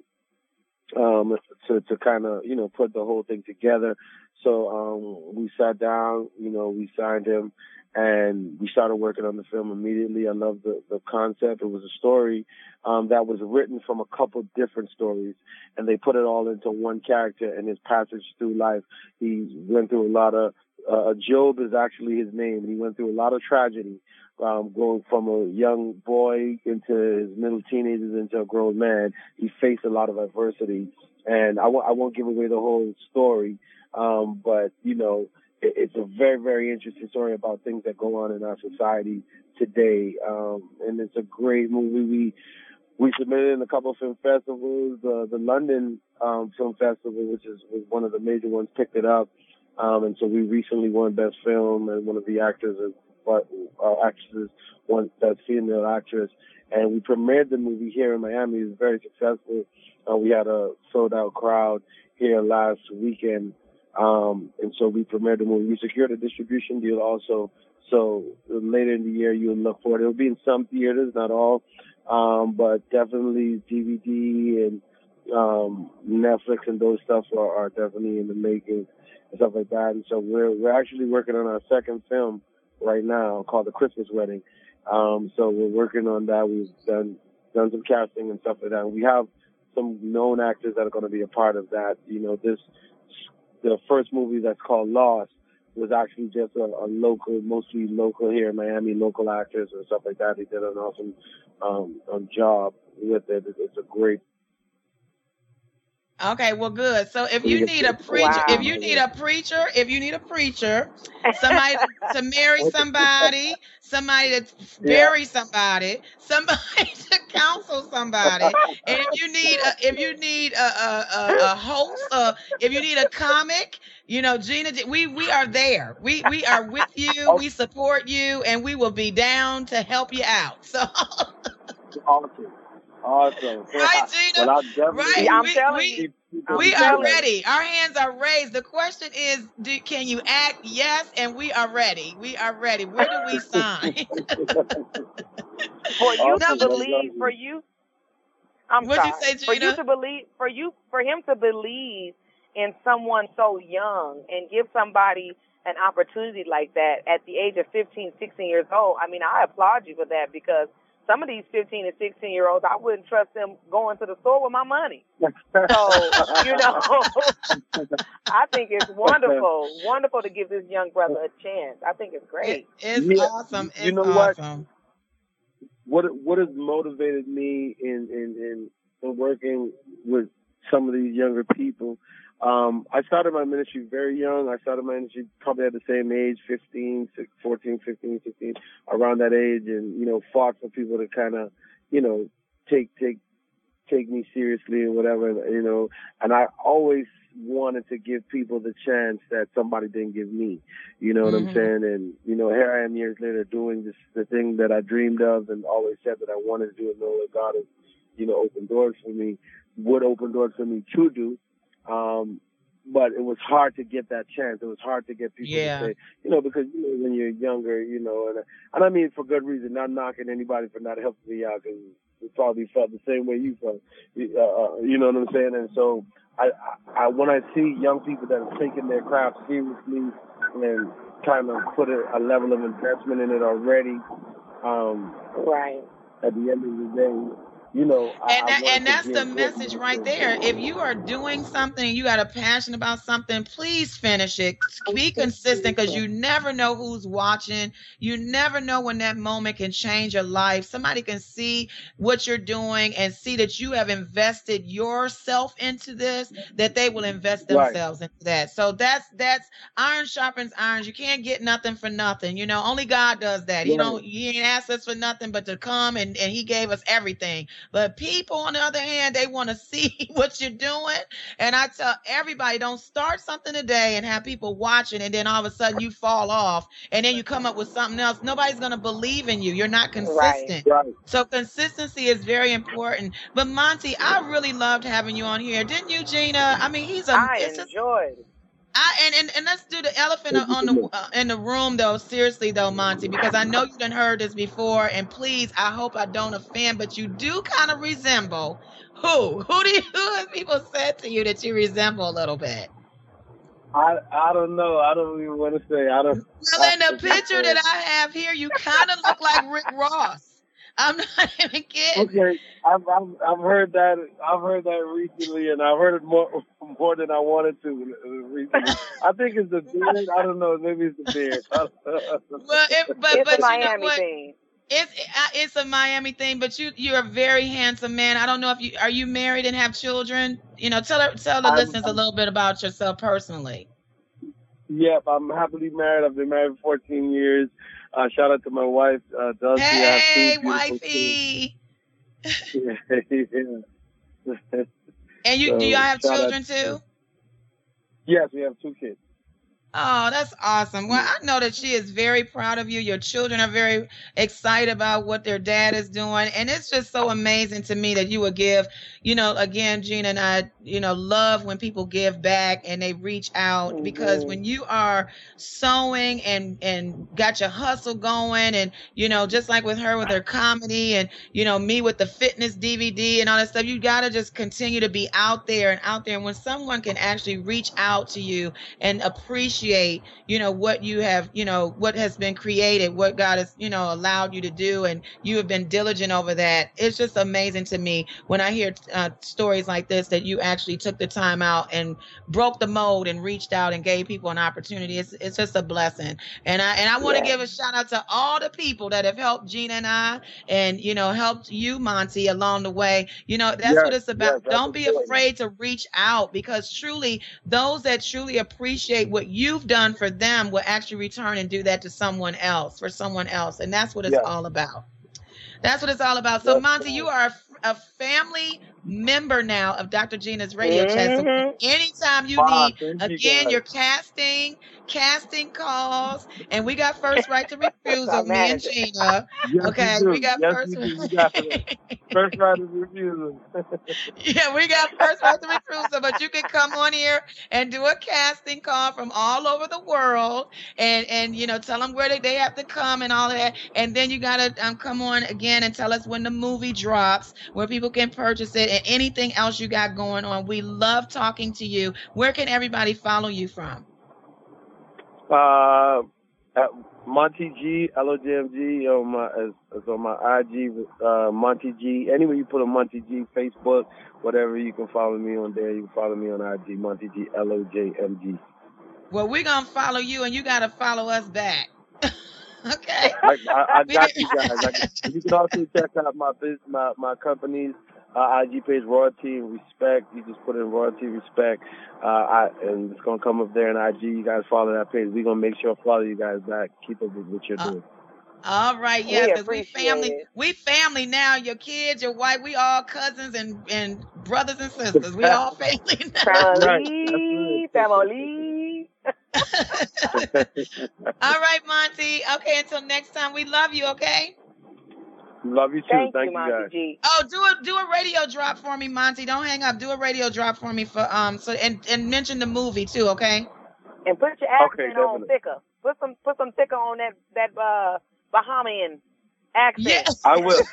J: um, to, to kind of, you know, put the whole thing together. So, um, we sat down, you know, we signed him and we started working on the film immediately. I loved the, the concept. It was a story, um, that was written from a couple different stories, and they put it all into one character and his passage through life. He went through a lot of, uh, Job is actually his name, and he went through a lot of tragedy. Um, going from a young boy into his middle teenagers into a grown man, he faced a lot of adversity. And I w- I won't give away the whole story, um, but, you know, it, it's a very, very interesting story about things that go on in our society today. Um, and it's a great movie. We we submitted in a couple of film festivals. Uh, the London um, Film Festival, which is was one of the major ones, picked it up. Um, and so we recently won Best Film, and one of the actors is but our actresses, one that female actress, and we premiered the movie here in Miami. It was very successful. Uh, we had a sold out crowd here last weekend, um, and so we premiered the movie. We secured a distribution deal also, So later in the year, you would look for it. It'll be in some theaters, not all, um, but definitely D V D and um, Netflix and those stuff are, are definitely in the making and stuff like that. And so we're we're actually working on our second film right now called The Christmas Wedding. Um, so we're working on that. We've done done some casting and stuff like that. And we have some known actors that are going to be a part of that. You know, this the first movie that's called Lost was actually just a, a local, mostly local here in Miami, local actors and stuff like that. They did an awesome um, um, job with it. It's a great.
A: Okay, well, good. So if you need a preacher,
G: Wow.
A: if you need a preacher, if you need a preacher, somebody to marry somebody, somebody to bury somebody, somebody to counsel somebody, and if you need a, if you need a a, a, a host, uh, if you need a comic, you know, Gina, we we are there. We we are with you. We support you, and we will be down to help you out. So.
J: Awesome. Awesome.
A: Right, Gina?
J: Well, definitely
A: right.
G: I'm
A: we
G: telling
A: we,
G: you.
A: we
G: I'm
A: are ready. Our hands are raised. The question is, do, can you act? Yes, and we are ready. We are ready. Where do we sign?
G: For you
J: Awesome.
G: to believe, for you, I'm
A: What'd you
G: sorry.
A: say,
G: For you
A: Gina?
G: to believe, for you, for him to believe in someone so young and give somebody an opportunity like that at the age of fifteen, sixteen years old, I mean, I applaud you for that, because some of these fifteen and sixteen year olds, I wouldn't trust them going to the store with my money. So, you know, I think it's wonderful, wonderful to give this young brother a chance. I think it's great.
A: It, it's
J: Yeah.
A: awesome. It's
J: You know
A: awesome.
J: what? What what has motivated me in in, in in working with some of these younger people? Um, I started my ministry very young. I started my ministry probably at the same age, fifteen, fourteen, fifteen, sixteen, around that age, and, you know, fought for people to kind of, you know, take, take, take me seriously and whatever, you know, and I always wanted to give people the chance that somebody didn't give me, you know what
A: Mhm.
J: I'm saying? And, you know, here I am years later doing this, the thing that I dreamed of and always said that I wanted to do, and know that God has, you know, opened doors for me, would open doors for me to do. Um, but it was hard to get that chance. It was hard to get people
A: Yeah.
J: to say, you know, because, you know, when you're younger, you know, and, and I mean for good reason, not knocking anybody for not helping me out, because we probably felt the same way you felt, uh, you know what I'm saying? And so I, I, when I see young people that are taking their craft seriously and kind of put a, a level of investment in it already, um,
G: Right.
J: at the end of the day, you know, I,
A: And
J: I
A: that,
J: wanted
A: and
J: to
A: that's
J: give
A: the
J: them
A: message right there. If you are doing something, you got a passion about something, please finish it. Be consistent, because you never know who's watching. You never know when that moment can change your life. Somebody can see what you're doing and see that you have invested yourself into this, that they will invest
J: Right.
A: themselves into that. So that's that's iron sharpens irons. You can't get nothing for nothing. You know, only God does that. He
J: Right.
A: don't he ain't asked us for nothing but to come, and, and he gave us everything. But people, on the other hand, they want to see what you're doing. And I tell everybody, don't start something today and have people watching, and then all of a sudden you fall off, and then you come up with something else. Nobody's going to believe in you. You're not consistent.
J: Right.
A: So consistency is very important. But Monty, I really loved having you on here. Didn't you, Gina? I mean, he's a,
G: I
A: it's just,
G: enjoyed it.
A: I, and, and and let's do the elephant on the uh, in the room, though. Seriously, though, Monty, because I know you done heard this before, and please, I hope I don't offend, but you do kind of resemble who? Who do you, who have people said to you that you resemble a little bit?
J: I I don't know. I don't even want to say. I don't.
A: Well, in the picture that I have here, you kind of look like Rick Ross. I'm not even kidding.
J: Okay, I've, I've I've heard that. I've heard that recently, and I've heard it more more than I wanted to recently. I think it's the beard. I don't know. Maybe it's the beard.
A: Well, it, but
G: It's
A: but
G: a
A: you know
G: Miami
A: what?
G: thing.
A: It's uh, it's a Miami thing, but you you're a very handsome man. I don't know if you are you married and have children. You know, tell her, tell the
J: I'm,
A: listeners a
J: I'm,
A: little bit about yourself personally.
J: yep, I'm happily married. I've been married for fourteen years. Uh, shout out to my wife, uh, Dulcie.
A: Hey,
J: I have two beautiful
A: wifey.
J: kids. Yeah, yeah.
A: And you do
J: So
A: y'all have
J: shout out
A: children
J: to-
A: too?
J: Yes, we have two kids.
A: Oh, that's awesome. Well, I know that she is very proud of you. Your children are very excited about what their dad is doing. And it's just so amazing to me that you would give, you know, again, Gina and I, you know, love when people give back and they reach out, because
G: Mm-hmm.
A: when you are sewing and, and got your hustle going, and, you know, just like with her with her comedy, and, you know, me with the fitness D V D and all that stuff, you got to just continue to be out there and out there. And when someone can actually reach out to you and appreciate, you know, what you have, you know, what has been created, what God has, you know, allowed you to do, and you have been diligent over that. It's just amazing to me when I hear uh, stories like this, that you actually took the time out and broke the mold and reached out and gave people an opportunity. It's it's just a blessing. And I and I want to
G: Yeah.
A: give a shout out to all the people that have helped Gina and I, and, you know, helped you, Monty, along the way. You know, that's
J: Yes,
A: what it's
J: yes,
A: about.
J: that's
A: Don't be
J: important.
A: afraid to reach out, because truly those that truly appreciate what you've done for them will actually return and do that to someone else, for someone else. And that's what it's
J: Yes,
A: all about. That's what it's all about. So,
J: yes.
A: Monty, you are a, a family member now of Doctor Gina's radio chat. So
G: Mm-hmm.
A: anytime you
J: Wow,
A: need,
J: thank you
A: again,
J: guys.
A: your casting, casting calls, and we got first right to
G: My
A: refusal, me and
G: manager.
A: Gina.
J: Yes,
A: Okay,
J: we
A: we
J: do.
A: got
J: Yes,
A: first.
J: we do. We got the first right of refusal.
A: Yeah, we got first right to refusal, but you can come on here and do a casting call from all over the world, and and you know, tell them where they, they have to come and all of that, and then you gotta um come on again and tell us when the movie drops, where people can purchase it, and anything else you got going on. We love talking to you. Where can everybody follow you from?
J: Uh, at Monty G, L O J M G, on my, is, is on my I G, uh, Monty G. Anywhere you put a Monty G, Facebook, whatever, you can follow me on there. You can follow me on I G, Monty G, L O J M G.
A: Well, we're gonna follow you, and you gotta follow us back. Okay.
J: I, I, I
A: We
J: got
A: did-
J: you guys. I got, you can also check out my biz, my, my company's uh, I G page, Royalty and Respect. You just put in Royalty Respect, uh, I, and it's going to come up there in I G. You guys follow that page. We're going to make sure I follow you guys back. Keep up with what you're
A: Uh,
J: doing.
A: All right,
G: We
A: yeah, because we
G: appreciate
A: family,
G: it.
A: we family now. Your kids, your wife, we all cousins and and brothers and sisters. We all family now.
G: Family, family.
A: All right, Monty. Okay, until next time, we love you. Okay.
J: Love you too.
G: Thank,
J: Thank
G: you,
J: you,
G: Monty
J: guys.
G: G.
A: Oh, do a do a radio drop for me, Monty. Don't hang up. Do a radio drop for me for um so and and mention the movie too. Okay.
G: And put your accent
J: Okay,
G: on
J: definitely.
G: thicker. Put some put some thicker on that that uh Bahamian accent.
A: Yes.
J: I will.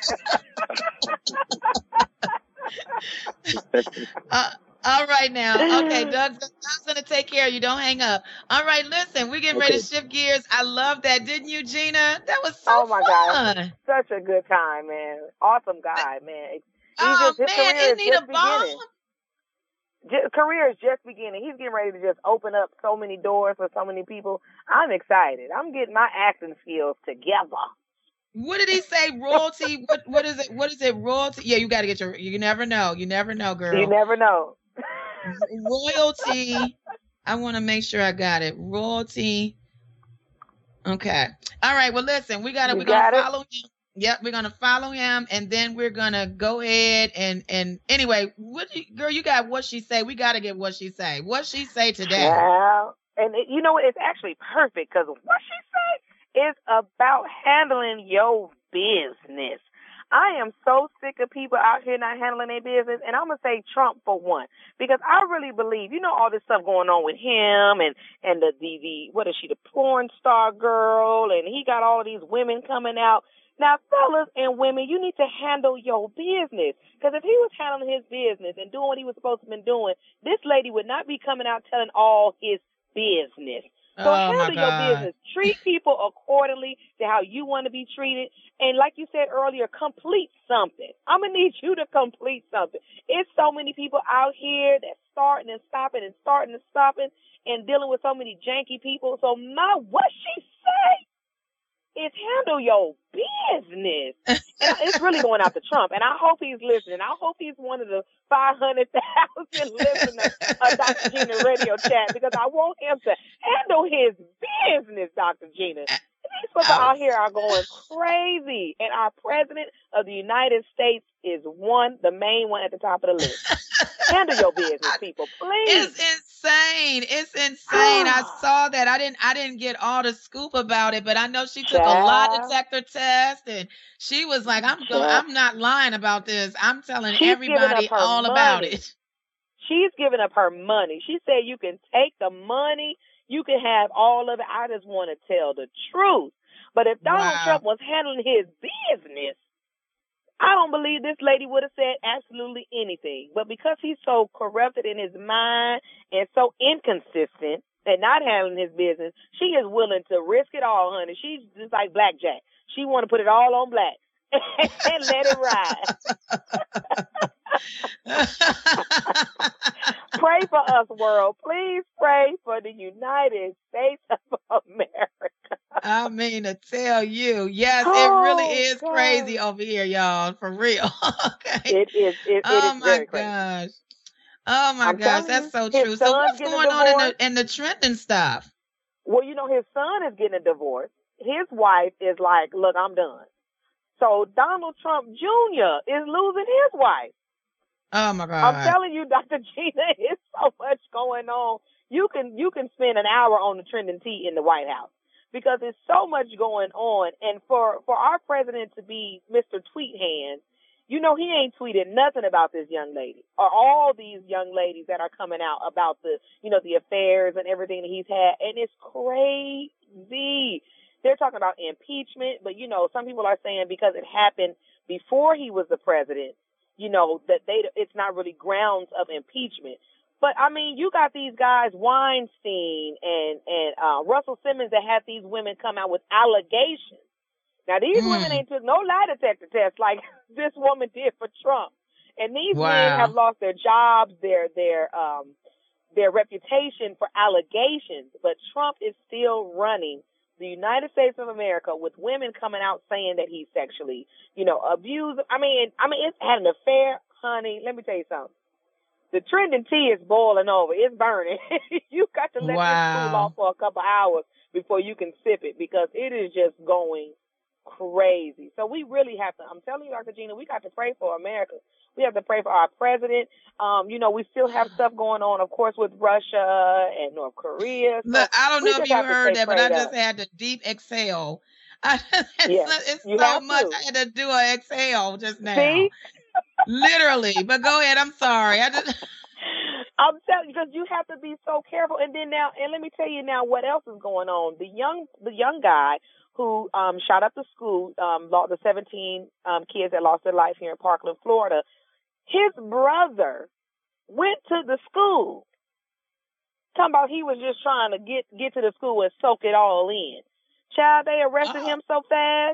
A: Uh, all right now. Okay, Doug's, Doug's gonna take care of you. Don't hang up. All right, listen, we're getting ready
J: Okay.
A: to shift gears. I love that, didn't you, Gina? That was so
G: Oh my God.
A: fun.
G: Such a good time, man. Awesome guy, man. He's
A: Oh
G: just, his
A: man,
G: career
A: isn't
G: is
A: he the
G: just
A: bomb?
G: beginning. Just, career is just beginning. He's getting ready to just open up so many doors for so many people. I'm excited. I'm getting my acting skills together.
A: What did he say? Royalty? What what is it? What is it? Royalty? Yeah, you got to get your. You never know. You never know, girl.
G: You never know.
A: Royalty. I want to make sure I got it. Royalty. Okay. All right. Well, listen, we gotta
G: You
A: we're gonna
G: got it?
A: follow him. Yep, we're gonna follow him, and then we're gonna go ahead and and anyway, what do you, girl? You got what she say? We gotta get what she say. What she say today?
G: Well, and it, you know what? It's actually perfect because what she said is about handling your business. I am so sick of people out here not handling their business, and I'm gonna say Trump for one, because I really believe, you know, all this stuff going on with him and and the the, the what is she, the porn star girl, and he got all of these women coming out. Now, fellas and women, you need to handle your business, because if he was handling his business and doing what he was supposed to be doing, this lady would not be coming out telling all his business. So
A: Oh my
G: handle your
A: God.
G: business. Treat people accordingly to how you want to be treated. And like you said earlier, complete something. I'm going to need you to complete something. It's so many people out here that's starting and stopping and starting and stopping and dealing with so many janky people. So my, what she say is handle your business. And it's really going out to Trump. And I hope he's listening. I hope he's one of the five hundred thousand listeners of Doctor Gina Radio Chat, because I want him to handle his business, Doctor Gina. These people out here are going crazy. And our president of the United States is one, the main one at the top of the list. Handle your business, people, please.
A: It's insane. It's insane. I saw that. I didn't I didn't get all the scoop about it, but I know she took a lie
G: Child,
A: detector test and she was like, I'm going
G: child.
A: I'm not lying about this. I'm telling
G: She's giving up
A: everybody
G: her
A: all about
G: money.
A: it.
G: She's giving up her money. She said you can take the money, you can have all of it. I just want to tell the truth. But if Donald
A: Wow.
G: Trump was handling his business, I don't believe this lady would have said absolutely anything. But because he's so corrupted in his mind and so inconsistent and not handling his business, she is willing to risk it all, honey. She's just like blackjack. She want to put it all on black and let it ride. Pray for us, world. Please pray for the United States of America.
A: I mean to tell you, yes, it
G: Oh,
A: really is
G: God.
A: crazy over here, y'all, for real. Okay.
G: It is. It, it
A: Oh
G: is
A: my
G: very crazy.
A: gosh. Oh my
G: I'm
A: gosh,
G: telling
A: that's
G: you,
A: so
G: his
A: true. So
G: son's
A: what's
G: getting a
A: going on in
G: divorce.
A: the in the trending stuff?
G: Well, you know, his son is getting a divorce. His wife is like, look, I'm done. So Donald Trump Junior is losing his wife.
A: Oh my
G: I'm
A: God.
G: telling you, Doctor Gina, it's so much going on. You can you can spend an hour on the trending tea in the White House because there's so much going on. And for, for our president to be Mister Tweet Hands, you know, he ain't tweeted nothing about this young lady or all these young ladies that are coming out about the, you know, the affairs and everything that he's had. And it's crazy. They're talking about impeachment, but, you know, some people are saying because it happened before he was the president, you know, that they it's not really grounds of impeachment. But, I mean, you got these guys, Weinstein and, and uh, Russell Simmons, that had these women come out with allegations. Now, these
A: Mm.
G: women ain't took no lie detector test like this woman did for Trump. And these
A: Wow.
G: men have lost their jobs, their their um their reputation for allegations. But Trump is still running the United States of America with women coming out saying that he's sexually, you know, abused. I mean, I mean, it's had an affair, honey. Let me tell you something. The trending tea is boiling over. It's burning. You got to let this cool
A: Wow.
G: off for a couple hours before you can sip it because it is just going crazy. So we really have to, I'm telling you, Doctor Gina, we got to pray for America. We have to pray for our president. Um, you know, we still have stuff going on, of course, with Russia and North Korea. So
A: Look, I don't
G: we
A: know if
G: just
A: you
G: have to
A: heard
G: stay
A: that, but I
G: prayed
A: just
G: up.
A: had to deep exhale. I, it's
G: Yes,
A: it's
G: you
A: so
G: have
A: much.
G: to.
A: I had to do an exhale just now.
G: See?
A: Literally. But go ahead. I'm sorry. I just
G: I'm telling you, because you have to be so careful. And then now, and let me tell you now what else is going on. The young, the young guy who um, shot up the school, um, the seventeen um, kids that lost their life here in Parkland, Florida, his brother went to the school. Talking about he was just trying to get, get to the school and soak it all in. Child, they arrested
A: uh,
G: him so fast.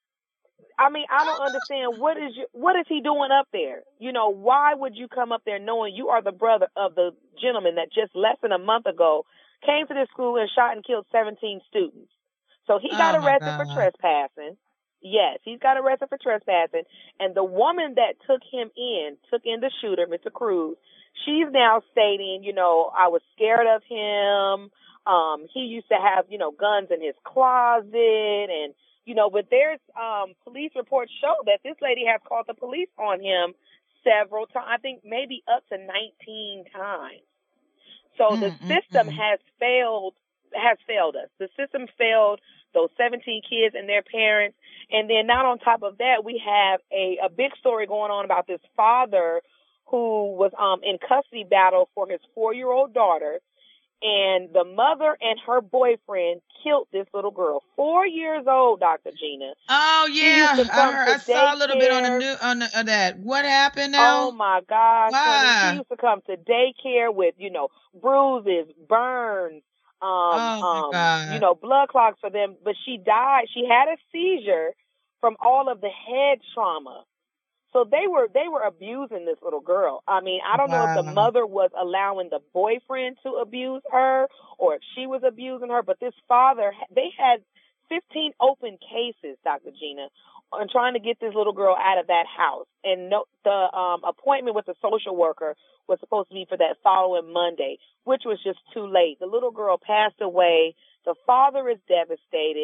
G: I mean, I don't understand what is your, what is he doing up there? You know, why would you come up there knowing you are the brother of the gentleman that just less than a month ago came to this school and shot and killed seventeen students? So he got
A: oh my
G: arrested for
A: God.
G: trespassing. Yes, he's got arrested for trespassing. And the woman that took him in, took in the shooter, Mister Cruz, she's now stating, you know, I was scared of him. Um, he used to have, you know, guns in his closet and, you know, but there's um, police reports show that this lady has called the police on him several times. I think maybe up to nineteen times. So
A: Mm,
G: the
A: mm,
G: system
A: mm.
G: has failed, has failed us. The system failed those seventeen kids and their parents. And then not on top of that, we have a, a big story going on about this father who was um, in custody battle for his four-year-old daughter. And the mother and her boyfriend killed this little girl, four years old, Doctor Gina.
A: Oh
G: She
A: yeah,
G: used to
A: I
G: come
A: heard.
G: to
A: I saw a little bit on the
G: daycare.
A: new on the, of that. What happened
G: Oh
A: now?
G: my gosh, honey. She
A: Why?
G: used to come to daycare with, you know, bruises, burns, um,
A: Oh my
G: um,
A: God.
G: you know, blood clots for them. But she died. She had a seizure from all of the head trauma. So they were they were abusing this little girl. I mean, I don't know if the
A: Wow.
G: mother was allowing the boyfriend to abuse her or if she was abusing her, but this father, they had fifteen open cases, Doctor Gina, on trying to get this little girl out of that house. And no, the um, appointment with the social worker was supposed to be for that following Monday, which was just too late. The little girl passed away. The father is devastated.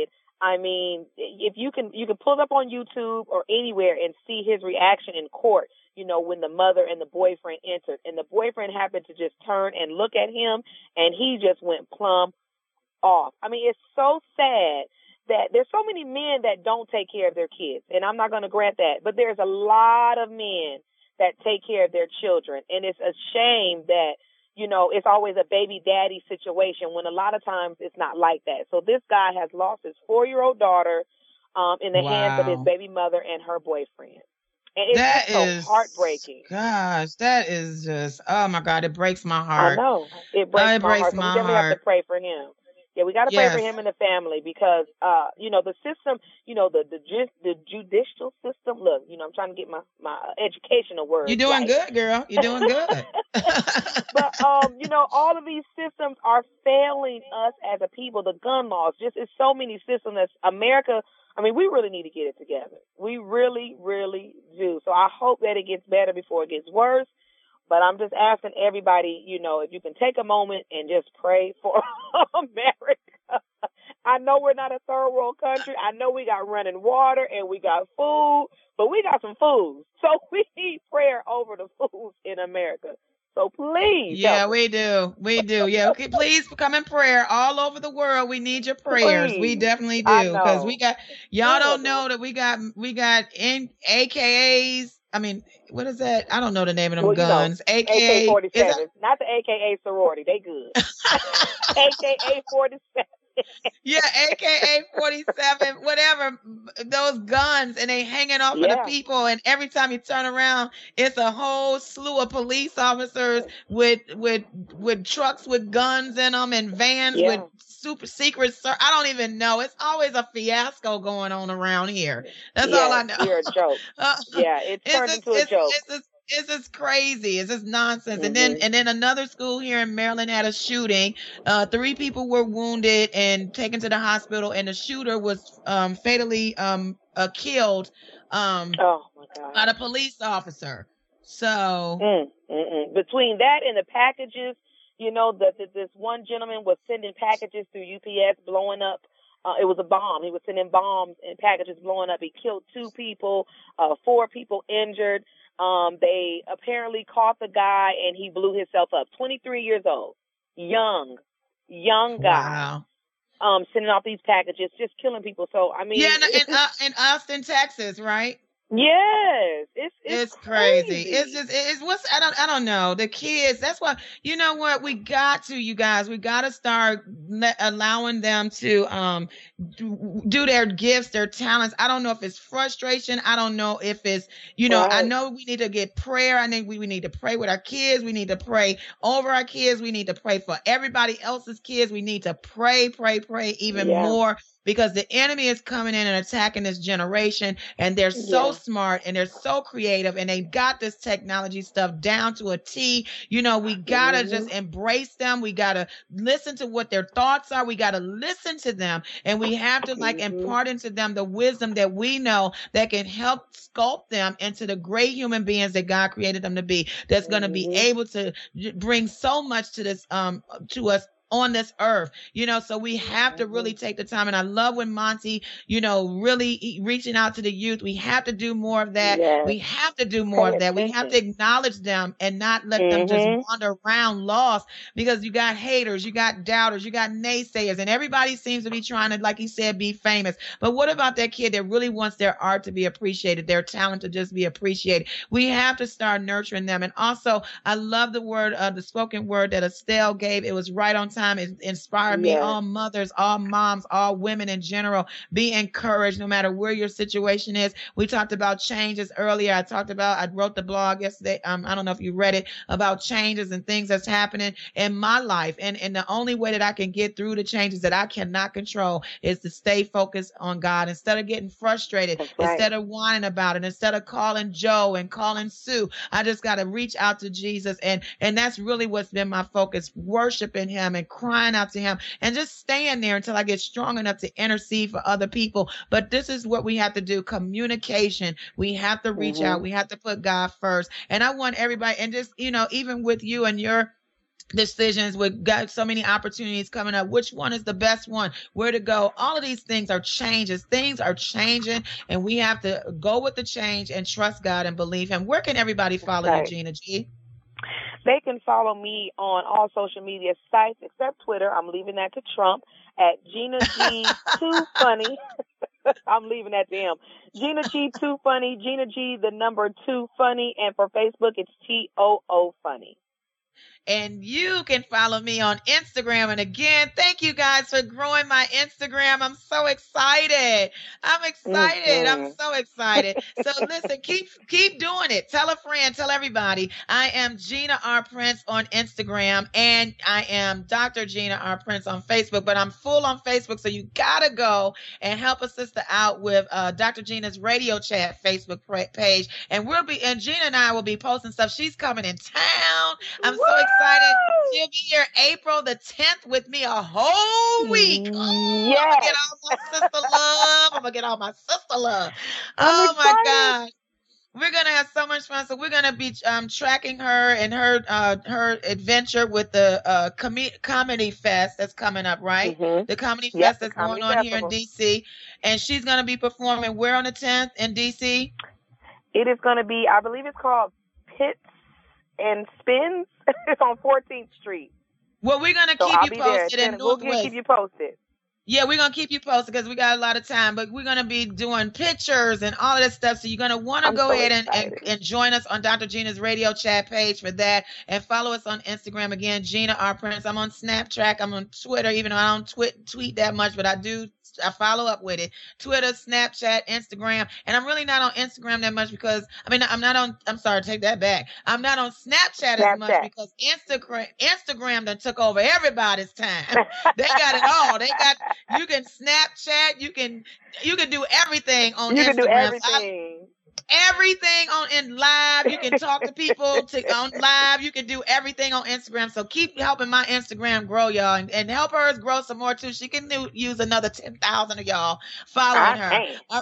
G: I mean, if you can, you can pull it up on YouTube or anywhere and see his reaction in court, you know, when the mother and the boyfriend entered. And the boyfriend happened to just turn and look at him, and he just went plumb off. I mean, it's so sad that there's so many men that don't take care of their kids, and I'm not going to grant that, but there's a lot of men that take care of their children, and it's a shame that, you know, it's always a baby daddy situation when a lot of times it's not like that. So this guy has lost his four-year-old daughter um, in the
A: Wow.
G: hands of his baby mother and her boyfriend. And it's
A: That
G: just so
A: is
G: heartbreaking.
A: Gosh, that is just, oh my God, it breaks my
G: I
A: heart.
G: know. It
A: Oh,
G: breaks
A: it
G: my
A: breaks
G: heart. So we
A: my
G: definitely have to
A: heart.
G: pray for him. Yeah, we got to pray for
A: Yes.
G: him and the family because, uh, you know, the system, you know, the the, ju- the judicial system. Look, you know, I'm trying to get my my educational words.
A: You're doing
G: right.
A: good, girl. You're doing good.
G: But um, you know, all of these systems are failing us as a people. The gun laws, just it's so many systems. That's America. I mean, we really need to get it together. We really, really do. So I hope that it gets better before it gets worse. But I'm just asking everybody, you know, if you can take a moment and just pray for America. I know we're not a third world country. I know we got running water and we got food, but we got some foods. So we need prayer over the foods in America. So please
A: Yeah,
G: help us.
A: we do. We do. Yeah. Okay. Please come in prayer all over the world. We need your prayers. We
G: Please.
A: definitely
G: I
A: do. Because we
G: know.
A: got, y'all don't
G: Terrible.
A: know that we got, we got in A K As. I mean, what is that? I don't know the name of them
G: Well, you know,
A: guns.
G: A K
A: A K A. Is that,
G: forty-seven. Not the A K A sorority. They good. A K A forty-seven.
A: yeah, A K A forty-seven, whatever, those guns, and they hanging off of the
G: Yeah.
A: people, and every time you turn around, it's a whole slew of police officers with with with trucks with guns in them and vans
G: Yeah.
A: with super secret. Ser- I don't even know. It's always a fiasco going on around here. That's all I
G: Yes,
A: know.
G: we're a joke.
A: Uh,
G: Yeah, it's
A: it's
G: turned
A: just,
G: into a
A: it's,
G: joke.
A: it's just, it's just crazy. It's just nonsense. And then,
G: Mhm.
A: and then another school here in Maryland had a shooting. Uh, three people were wounded and taken to the hospital, and the shooter was um, fatally um, uh, killed um,
G: Oh my God.
A: by the police officer. So,
G: Mm, mm, mm. Between that and the packages, you know, that that this one gentleman was sending packages through U P S, blowing up. Uh, it was a bomb. He was sending bombs and packages blowing up. He killed two people, uh, four people injured. Um, they apparently caught the guy, and he blew himself up. twenty-three years old, young, young guy.
A: wow.
G: Um, sending off these packages, just killing people. So I mean,
A: Yeah, in,
G: it's
A: in, uh, in Austin, Texas, right?
G: yes, it's it's,
A: It's crazy.
G: crazy.
A: It's just it's what's I don't I don't know. The kids, that's why, you know what, we got to, you guys, we got to start let, allowing them to um do, do their gifts, their talents. I don't know if it's frustration. I don't know if it's, you know, I
G: Right.
A: know we need to get prayer. I think we, we need to pray with our kids. We need to pray over our kids. We need to pray for everybody else's kids. We need to pray, pray, pray even
G: Yeah.
A: more, because the enemy is coming in and attacking this generation, and they're so
G: Yeah.
A: smart and they're so creative, and they got this technology stuff down to a T. You know, we gotta
G: Mhm.
A: just embrace them. We gotta listen to what their thoughts are. We gotta listen to them, and we have to like
G: Mhm.
A: impart into them the wisdom that we know that can help sculpt them into the great human beings that God created them to be. That's gonna be
G: Mhm.
A: able to j- bring so much to this um to us on this earth, you know, so we have to really take the time. And I love when Monty, you know, really e- reaching out to the youth. We have to do more of that.
G: Yes.
A: We have to do more
G: Pay
A: of that. We have to
G: attention.
A: acknowledge them and not let them just
G: Mhm.
A: wander around lost, because you got haters, you got doubters, you got naysayers, and everybody seems to be trying to, like he said, be famous. But what about that kid that really wants their art to be appreciated, their talent to just be appreciated? We have to start nurturing them. And also, I love the word, uh, the spoken word that Estelle gave. It was right on time. It inspired me.
G: Yes.
A: All mothers, all moms, all women in general, be encouraged no matter where your situation is. We talked about changes earlier. I talked about, I wrote the blog yesterday. Um, I don't know if you read it, about changes and things that's happening in my life. And, and the only way that I can get through the changes that I cannot control is to stay focused on God. Instead of getting frustrated,
G: That's right.
A: instead of whining about it, instead of calling Joe and calling Sue, I just got to reach out to Jesus. And, and that's really what's been my focus, worshiping him and crying out to him and just staying there until I get strong enough to intercede for other people. But this is what we have to do. Communication. We have to reach
G: Mhm.
A: out. We have to put God first. And I want everybody, and just, you know, even with you and your decisions. We've got so many opportunities coming up. Which one is the best one? Where to go? All of these things are changes. Things are changing, and we have to go with the change and trust God and believe Him. Where can everybody follow
G: Right.
A: you, Gina G?
G: They can follow me on all social media sites except Twitter. I'm leaving that to Trump at Gina G Too Funny. I'm leaving that to him. Gina G Too Funny. Gina G the number two funny, and for Facebook it's T O O Funny.
A: And you can follow me on Instagram. And again, thank you guys for growing my Instagram. I'm so excited. I'm excited.
G: Mm-hmm.
A: I'm so excited. So listen, keep keep doing it. Tell a friend, tell everybody. I am Gina R. Prince on Instagram, and I am Doctor Gina R. Prince on Facebook, but I'm full on Facebook. So you gotta go and help a sister out with uh, Doctor Gina's Radio Chat Facebook page. And we'll be, and Gina and I will be posting stuff. She's coming in town. I'm
G: Woo!
A: so excited. Excited. She'll be here April the tenth with me a whole week. Oh,
G: Yes.
A: I'm gonna get all my sister love. I'm gonna get all my sister love.
G: I'm
A: Oh my
G: excited.
A: God. We're gonna have so much fun. So we're gonna be um, tracking her and her uh, her adventure with the uh, com- comedy fest that's coming up, right?
G: Mhm.
A: The comedy
G: Yep,
A: fest
G: the
A: that's
G: comedy
A: going on here in
G: festival.
A: D C, and she's gonna be performing where on the tenth in D C?
G: It is going to be, I believe it's called Pits and Spins. It's on fourteenth Street.
A: Well, we're gonna
G: So
A: keep
G: I'll
A: you
G: be there.
A: posted in
G: We'll
A: Northwest.
G: keep you posted.
A: Yeah, we're going to keep you posted because we got a lot of time, but we're going to be doing pictures and all of that stuff. So you're going to want to
G: I'm
A: go
G: so
A: ahead and, and,
G: excited.
A: and join us on Doctor Gina's Radio Chat page for that, and follow us on Instagram again, Gina R. Prince. I'm on Snapchat. I'm on Twitter, even though I don't tweet, tweet that much, but I do. I follow up with it. Twitter, Snapchat, Instagram. And I'm really not on Instagram that much because, I mean, I'm not on, I'm sorry, take that back. I'm not on Snapchat, as much
G: Snapchat.
A: because Instagram, Instagram done took over everybody's time. They got it all. They got, you can Snapchat, you can, you can do everything on
G: You
A: Instagram.
G: can do
A: So I-
G: everything.
A: everything on in live. You can talk to people to, on live. You can do everything on Instagram. So keep helping my Instagram grow, y'all, and, and help hers grow some more too. She can do, use another ten thousand of y'all following
G: I
A: her.
G: can't.
A: All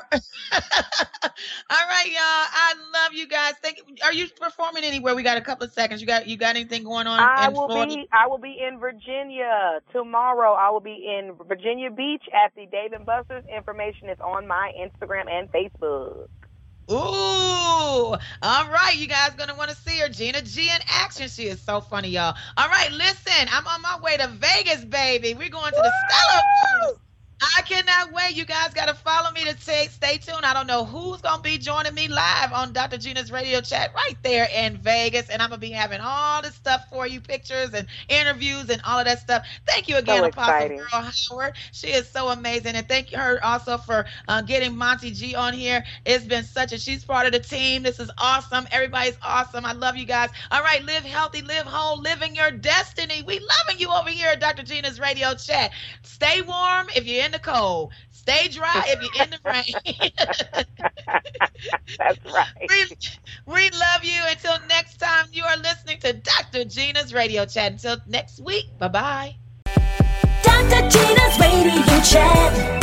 A: all right, y'all. I love you guys. Thank you. Are you performing anywhere? We got a couple of seconds. You got you got anything going on
G: I
A: in
G: will
A: Florida?
G: be I will be in Virginia tomorrow. I will be in Virginia Beach at the Dave and Buster's. Information is on my Instagram and Facebook.
A: Ooh, all right. You guys gonna want to see her, Gina G in action. She is so funny, y'all. All right, listen, I'm on my way to Vegas, baby. We're going to the Stellar Cruise. I cannot wait. You guys got to follow me to stay, stay tuned. I don't know who's going to be joining me live on Doctor Gina's Radio Chat right there in Vegas. And I'm going to be having all this stuff for you, pictures and interviews and all of that stuff. Thank you again,
G: So
A: Apostle
G: exciting.
A: Girl Howard. She is so amazing. And thank her also for uh, getting Monty G on here. It's been such a, she's part of the team. This is awesome. Everybody's awesome. I love you guys. All right, live healthy, live whole, living your destiny. We loving you over here at Doctor Gina's Radio Chat. Stay warm if you're in the cold. Stay dry if you're in the rain.
G: That's right.
A: we, we love you. Until next time, you are listening to Doctor Gina's Radio Chat. Until next week, bye-bye.
C: Doctor Gina's Radio Chat.